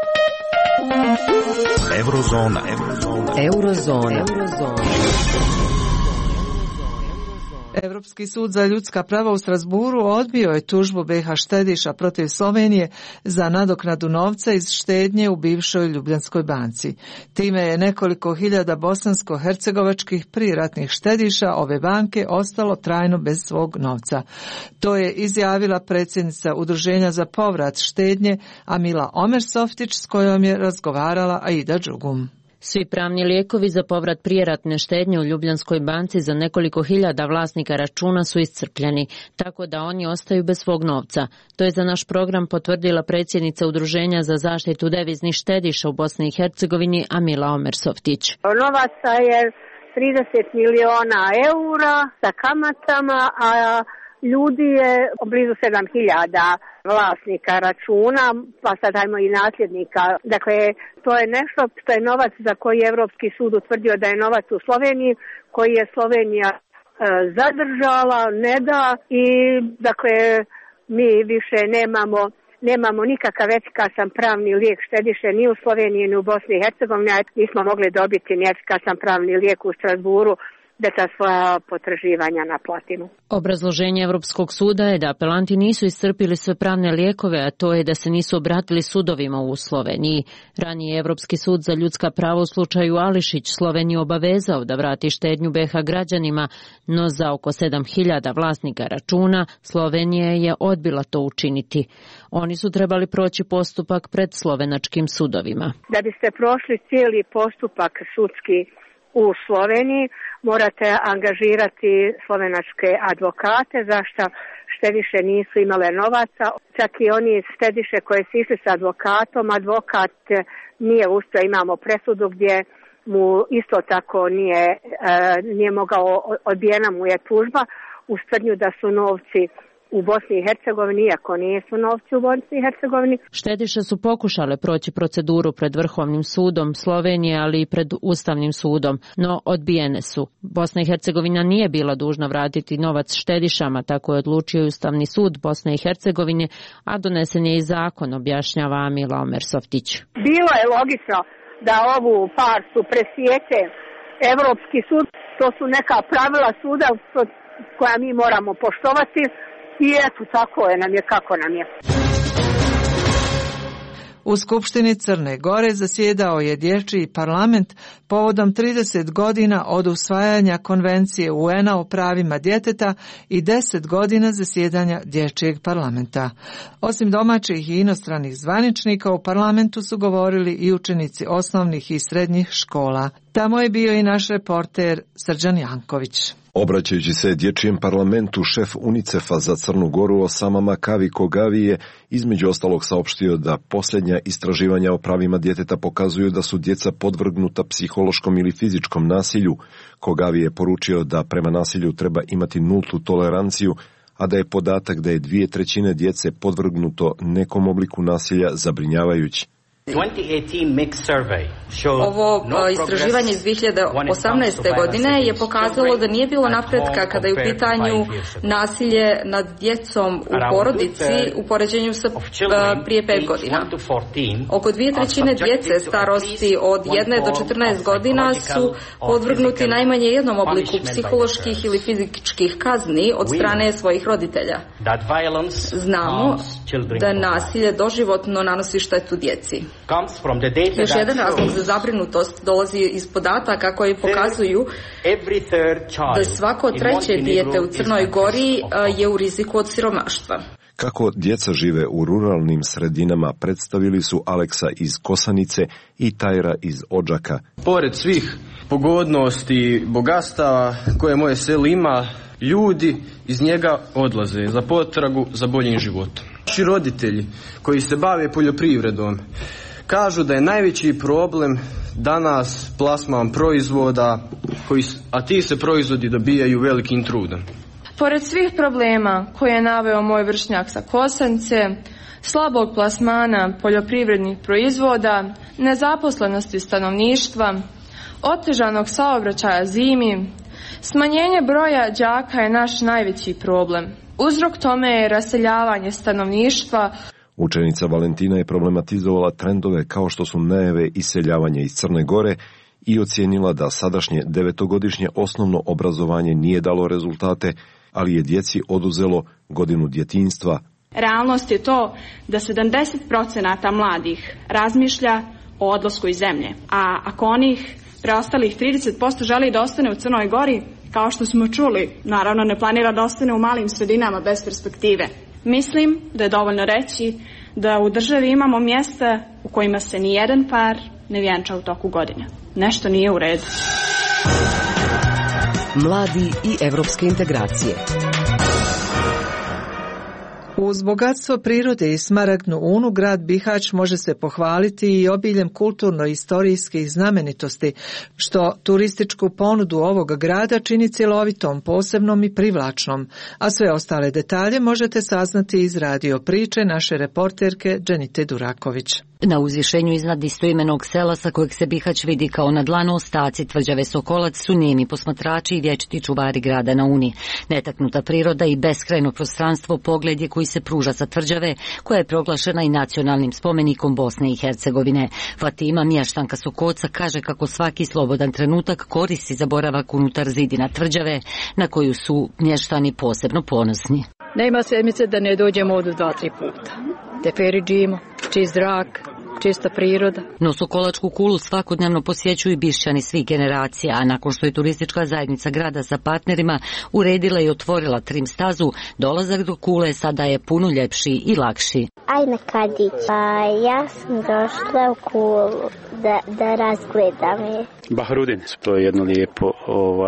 Eurozona. Eurozona. Eurozona. Eurozona. Europski sud za ljudska prava u Strasburu odbio je tužbu be ha štediša protiv Slovenije za nadoknadu novca iz štednje u bivšoj Ljubljanskoj banci. Time je nekoliko hiljada bosansko-hercegovačkih priratnih štediša ove banke ostalo trajno bez svog novca. To je izjavila predsjednica Udruženja za povrat štednje Amila Omersoftić s kojom je razgovarala Aida Đugum. Svi pravni lijekovi za povrat prijeratne štednje u Ljubljanskoj banci za nekoliko hiljada vlasnika računa su iscrpljeni, tako da oni ostaju bez svog novca. To je za naš program potvrdila predsjednica Udruženja za zaštitu deviznih štediša u Bosni i Hercegovini Amila Omersoftić. Novaca je trideset miliona eura sa kamatama, a ljudi je blizu sedam hiljada vlasnika računa, pa sad ajmo i nasljednika. Dakle, to je nešto što je novac za koji je Europski sud utvrdio da je novac u Sloveniji, koji je Slovenija e, zadržala, ne da i dakle mi više nemamo nemamo nikakav efikasan pravni lijek štediše ni u Sloveniji ni u Bosni i Hercegovini, a nismo mogli dobiti ni efikasan pravni lijek u Strasburu da ta svoja potraživanja naplatimo. Obrazloženje Europskog suda je da apelanti nisu iscrpili sve pravne lijekove, a to je da se nisu obratili sudovima u Sloveniji. Ranije Europski sud za ljudska prava u slučaju Ališić Sloveniju obavezao da vrati štednju be ha građanima, no za oko sedam hiljada vlasnika računa Slovenija je odbila to učiniti. Oni su trebali proći postupak pred slovenačkim sudovima. Da biste prošli cijeli postupak sudski u Sloveniji, morate angažirati slovenačke advokate, zašto štediše nisu imale novaca. Čak i oni štediše koje su išli s advokatom, advokat nije uspio, imamo presudu gdje mu isto tako nije, nije mogao, odbijena mu je tužba u tvrdnju da su novci u Bosni i Hercegovini, iako nisu novci u Bosni i Hercegovini. Štediše su pokušale proći proceduru pred Vrhovnim sudom Slovenije, ali i pred Ustavnim sudom, no odbijene su. Bosna i Hercegovina nije bila dužna vratiti novac štedišama, tako je odlučio Ustavni sud Bosne i Hercegovine, a donesen je i zakon, objašnjava Amila Omersoftić. Bilo je logično da ovu farsu presječe Evropski sud, to su neka pravila suda koja mi moramo poštovati i eto tako je nam je kako nam je. U Skupštini Crne Gore zasjedao je dječji parlament povodom trideset godina od usvajanja Konvencije U N-a o pravima djeteta i deset godina zasjedanja dječjeg parlamenta. Osim domaćih i inostranih zvaničnika u parlamentu su govorili i učenici osnovnih i srednjih škola. Tamo je bio i naš reporter Srđan Janković. Obraćajući se dječjem parlamentu, šef UNICEF-a za Crnu Goru Osama Makavi Kogavi je između ostalog saopštio da posljednja istraživanja o pravima djeteta pokazuju da su djeca podvrgnuta psihološkom ili fizičkom nasilju. Kogavi je poručio da prema nasilju treba imati nultu toleranciju, a da je podatak da je dvije trećine djece podvrgnuto nekom obliku nasilja zabrinjavajući. Ovo istraživanje iz dvije hiljade osamnaeste. godine je pokazalo da nije bilo napretka kada je u pitanju nasilje nad djecom u porodici u poređenju sa prije pet godina. Oko dvije trećine djece starosti od jedne do četrnaest godina su podvrgnuti najmanje jednom obliku psiholoških ili fizičkih kazni od strane svojih roditelja. Znamo da nasilje doživotno nanosi štetu djeci. Još jedan razlog za zabrinutost dolazi iz podataka koji pokazuju da svako treće dijete u Crnoj Gori je u riziku od siromaštva. Kako djeca žive u ruralnim sredinama predstavili su Aleksa iz Kosanice i Tajra iz Odžaka. Pored svih pogodnosti i bogatstava koje moje selo ima, ljudi iz njega odlaze za potragu za boljim životom. Naši roditelji koji se bave poljoprivredom kažu da je najveći problem danas plasman proizvoda, koji, a ti se proizvodi dobijaju velikim trudom. Pored svih problema koje je naveo moj vršnjak sa Kosanice, slabog plasmana poljoprivrednih proizvoda, nezaposlenosti stanovništva, otežanog saobraćaja zimi, smanjenje broja đaka je naš najveći problem. Uzrok tome je raseljavanje stanovništva. Učenica Valentina je problematizovala trendove kao što su najave iseljavanja iz Crne Gore i ocijenila da sadašnje devetogodišnje osnovno obrazovanje nije dalo rezultate, ali je djeci oduzelo godinu djetinjstva. Realnost je to da sedamdeset posto mladih razmišlja o odlasku iz zemlje, a ako onih preostalih trideset posto želi da ostane u Crnoj Gori, kao što smo čuli, naravno ne planira da ostane u malim sredinama bez perspektive. Mislim da je dovoljno reći da u državi imamo mjesta u kojima se ni jedan par ne vjenča u toku godine. Nešto nije u redu. Mladi i evropske integracije. Uz bogatstvo prirode i smaragdnu Unu, grad Bihać može se pohvaliti i obiljem kulturno-istorijskih znamenitosti, što turističku ponudu ovog grada čini cjelovitom, posebnom i privlačnom. A sve ostale detalje možete saznati iz radio priče naše reporterke Dženite Duraković. Na uzvišenju iznad istoimenog sela sa kojeg se Bihać vidi kao na dlanu ostaci tvrđave Sokolac su nemi posmatrači i vječiti čuvari grada na Uni. Netaknuta priroda i beskrajno prostranstvo pogled je koji se pruža sa tvrđave, koja je proglašena i nacionalnim spomenikom Bosne i Hercegovine. Fatima, mještanka Sokoca, kaže kako svaki slobodan trenutak koristi za boravak unutar zidina tvrđave, na koju su mještani posebno ponosni. Nema sedmice da ne dođemo od dva, tri puta. Teperidžimo, čist zrak, čista priroda. No Sokolačku kulu svakodnevno posjećuju Bišćani svih generacija, a nakon što je turistička zajednica grada sa partnerima uredila i otvorila trim stazu, dolazak do kule sada je puno ljepši i lakši. Ajme Kadić, pa ja sam došla u kulu da, da razgledam je. Bahrudin, to je jedno lijepo ovaj,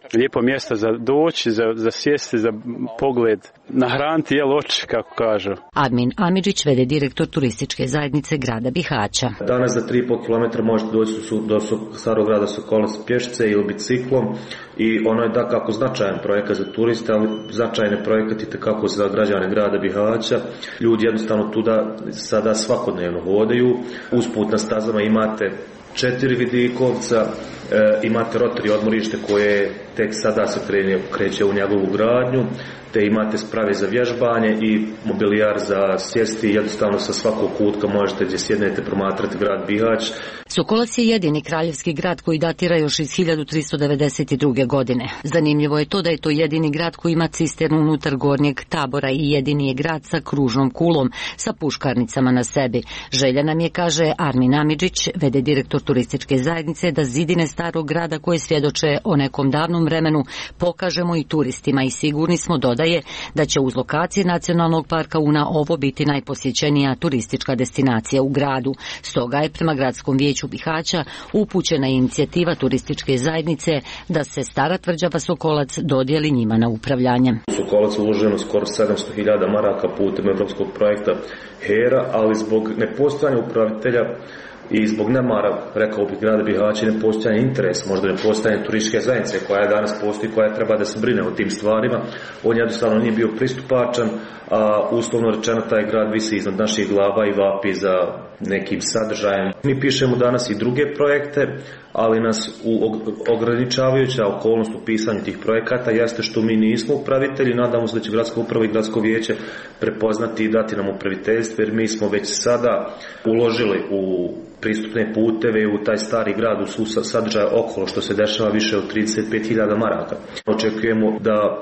lijepo mjesto za doći, za, za sjesti, za pogled, nahraniti jel oči, kako kažu. Admin Amidžić, vede direktor turističke zajednice grada Bihaća. Danas za tri i pol kilometra možete doći do starog grada Sokolac pješce ili biciklom i ono je da kako značajan projekat za turiste, ali značajne projekat i kako za građane grada Bihaća. Ljudi jednostavno tuda sada svakodnevno hodaju. Usput na stazama imate četiri vidikovca, e, imate rotary odmorište koje tek sada se kreće u njegovu gradnju, te imate sprave za vježbanje i mobilijar za sjesti. Jednostavno sa svakog kutka možete gdje sjednete promatrati grad Bihać. Sokolac je jedini kraljevski grad koji datira još iz hiljadu tristo devedeset druge. godine. Zanimljivo je to da je to jedini grad koji ima cisternu unutar gornjeg tabora i jedini je grad sa kružnom kulom, sa puškarnicama na sebi. Želja nam je, kaže Armin Amidžić, vede direktor turističke zajednice, da zidine starog grada koje svjedoče o nekom davnom vremenu pokažemo i turistima i sigurni smo, dodaje, da će uz lokacije Nacionalnog parka Una ovo biti najposjećenija turistička destinacija u gradu. Stoga je prema gradskom vijeću Bihaća upućena inicijativa turističke zajednice da se stara tvrđava Sokolac dodijeli njima na upravljanje. U Sokolac uloženo skoro sedamsto hiljada maraka putem evropskog projekta HERA, ali zbog nepostojanja upravitelja i zbog nemara, rekao bih, grada Bihaća, ne postojanje interesa, možda ne postojanje turističke zajednice koja je danas postoji, koja treba da se brine o tim stvarima. On jednostavno nije bio pristupačan, a uslovno rečeno taj grad visi iznad naših glava i vapi za nekim sadržajem. Mi pišemo danas i druge projekte, ali nas u ograničavajuća okolnost u pisanju tih projekata jeste što mi nismo upravitelji. Nadamo se da će gradska uprava i gradsko vijeće prepoznati i dati nam upraviteljstvo, jer mi smo već sada uložili u pristupne puteve u taj stari grad, u sadržaj okolo, što se dešava više od trideset pet hiljada maraka. Očekujemo da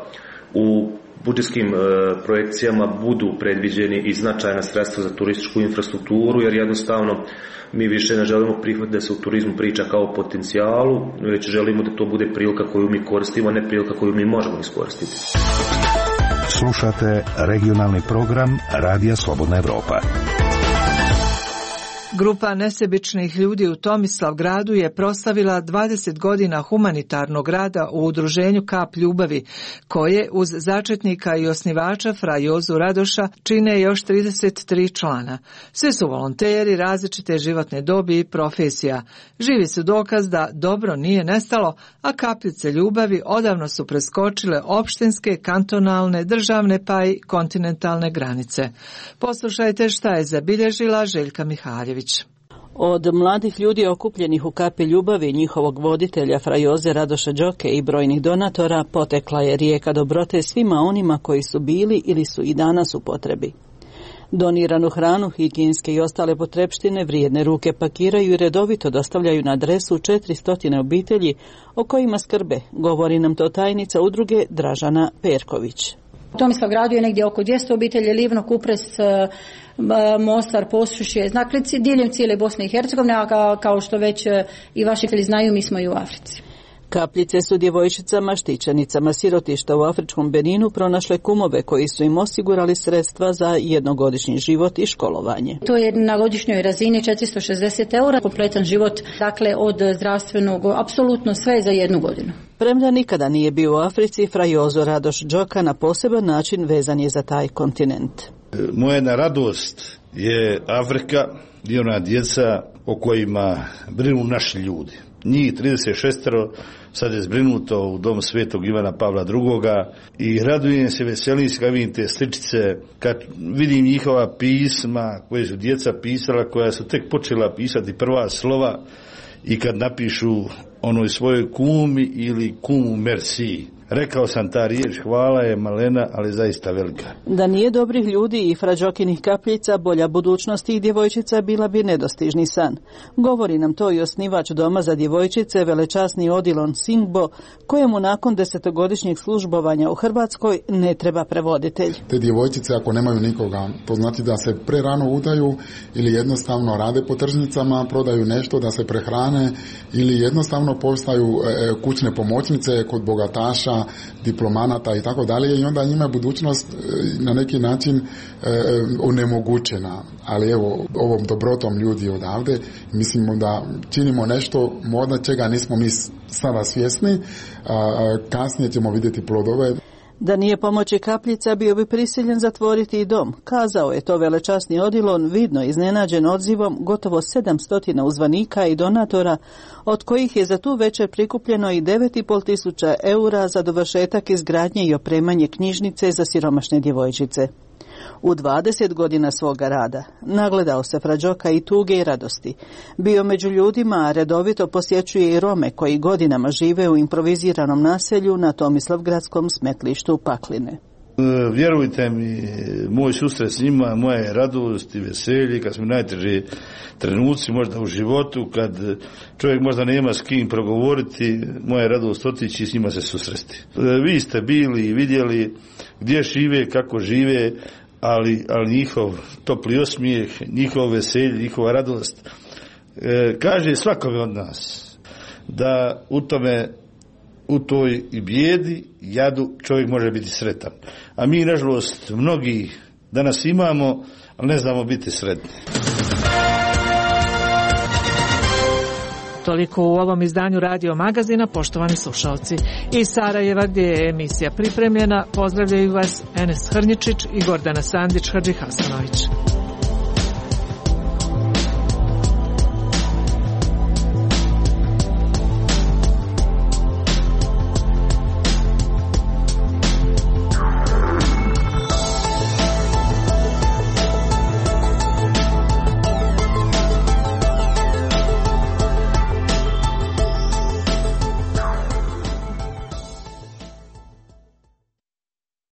u budžetskim e, projekcijama budu predviđeni i značajna sredstva za turističku infrastrukturu, jer jednostavno mi više ne želimo prihvatiti da se u turizmu priča kao o potencijalu, već želimo da to bude prilika koju mi koristimo, a ne prilika koju mi možemo iskoristiti. Slušate regionalni program Radija Slobodna Evropa. Grupa nesebičnih ljudi u Tomislavgradu je proslavila dvadeset godina humanitarnog rada u udruženju Kap ljubavi, koje uz začetnika i osnivača Fra Jozu Radoša čine još trideset tri člana. Svi su volonteri različite životne dobi i profesija. Živi su dokaz da dobro nije nestalo, a kapljice ljubavi odavno su preskočile opštinske, kantonalne, državne pa i kontinentalne granice. Poslušajte šta je zabilježila Željka Mihaljević. Od mladih ljudi okupljenih u Kapi ljubavi, njihovog voditelja Fra Joze Radoša Đoke i brojnih donatora potekla je rijeka dobrote svima onima koji su bili ili su i danas u potrebi. Doniranu hranu, higijenske i ostale potrepštine vrijedne ruke pakiraju i redovito dostavljaju na adresu četiristo obitelji o kojima skrbe, govori nam to tajnica udruge Dražana Perković. U Tomislavgradu je negdje oko dvjesto obitelji, Livno, Kupres, Mostar, Posušje, dakle diljem cijele Bosne i Hercegovine, a kao što već i vaši znaju, mi smo i u Africi. Kapljice su djevojčicama štićenicama sirotišta u afričkom Beninu pronašle kumove koji su im osigurali sredstva za jednogodišnji život i školovanje. To je na godišnjoj razini četiristo šezdeset eura, kompletan život, dakle od zdravstvenog, apsolutno sve za jednu godinu. Premda nikada nije bio u Africi, Fra Jozo Radoš Đoka na poseban način vezan je za taj kontinent. Moja jedna radost je Afrika i ona djeca o kojima brinu naši ljudi. Njih trideset šest sad je zbrinuto u dom Svetog Ivana Pavla drugoga i radujem se, veselim se kad vidim te sličice, kad vidim njihova pisma koje su djeca pisala, koja su tek počela pisati prva slova i kad napišu onoj svojoj kumi ili kumu merci. Rekao sam ta riječ, hvala je malena, ali zaista velika. Da nije dobrih ljudi i Fra Đokinih kapljica, bolja budućnost tih djevojčica bila bi nedostižni san. Govori nam to i osnivač doma za djevojčice, velečasni Odilon Singbo, kojemu nakon desetogodišnjeg službovanja u Hrvatskoj ne treba prevoditelj. Te djevojčice ako nemaju nikoga, to znači da se prerano udaju ili jednostavno rade po tržnicama, prodaju nešto da se prehrane ili jednostavno postaju e, kućne pomoćnice kod bogataša ima diplomanata i tako dalje i onda njima je budućnost na neki način onemogućena. Ali evo, ovom dobrotom ljudi odavde mislimo da činimo nešto možda čega nismo mi sada svjesni, kasnije ćemo vidjeti plodove. Da nije pomoći kapljica, bio bi prisiljen zatvoriti i dom, kazao je to velečasni Odilon, vidno iznenađen odzivom gotovo sedamsto uzvanika i donatora, od kojih je za tu večer prikupljeno i devet i pol tisuća eura za dovršetak izgradnje i opremanje knjižnice za siromašne djevojčice. U dvadeset godina svoga rada nagledao se Fra Đoka i tuge i radosti. Bio među ljudima, a redovito posjećuje i Rome koji godinama žive u improviziranom naselju na Tomislavgradskom smetlištu Pakline. Vjerujte mi, moj susret s njima, moja radost i veselje, kad smo najteži trenuci možda u životu, kad čovjek možda nema s kim progovoriti, moja radost otići i s njima se susresti. Vi ste bili i vidjeli gdje žive, kako žive, ali, ali njihov topli osmijeh, njihov veselje, njihova radost, e, kaže svakome od nas da u tome, u toj i bijedi, jadu čovjek može biti sretan. A mi, nažalost, mnogi danas imamo, ali ne znamo biti sretni. Toliko u ovom izdanju Radio Magazina, poštovani slušalci. Iz Sarajeva, gdje je emisija pripremljena, pozdravljaju vas Enes Hrnjičić i Gordana Sandić Hadžihasanović.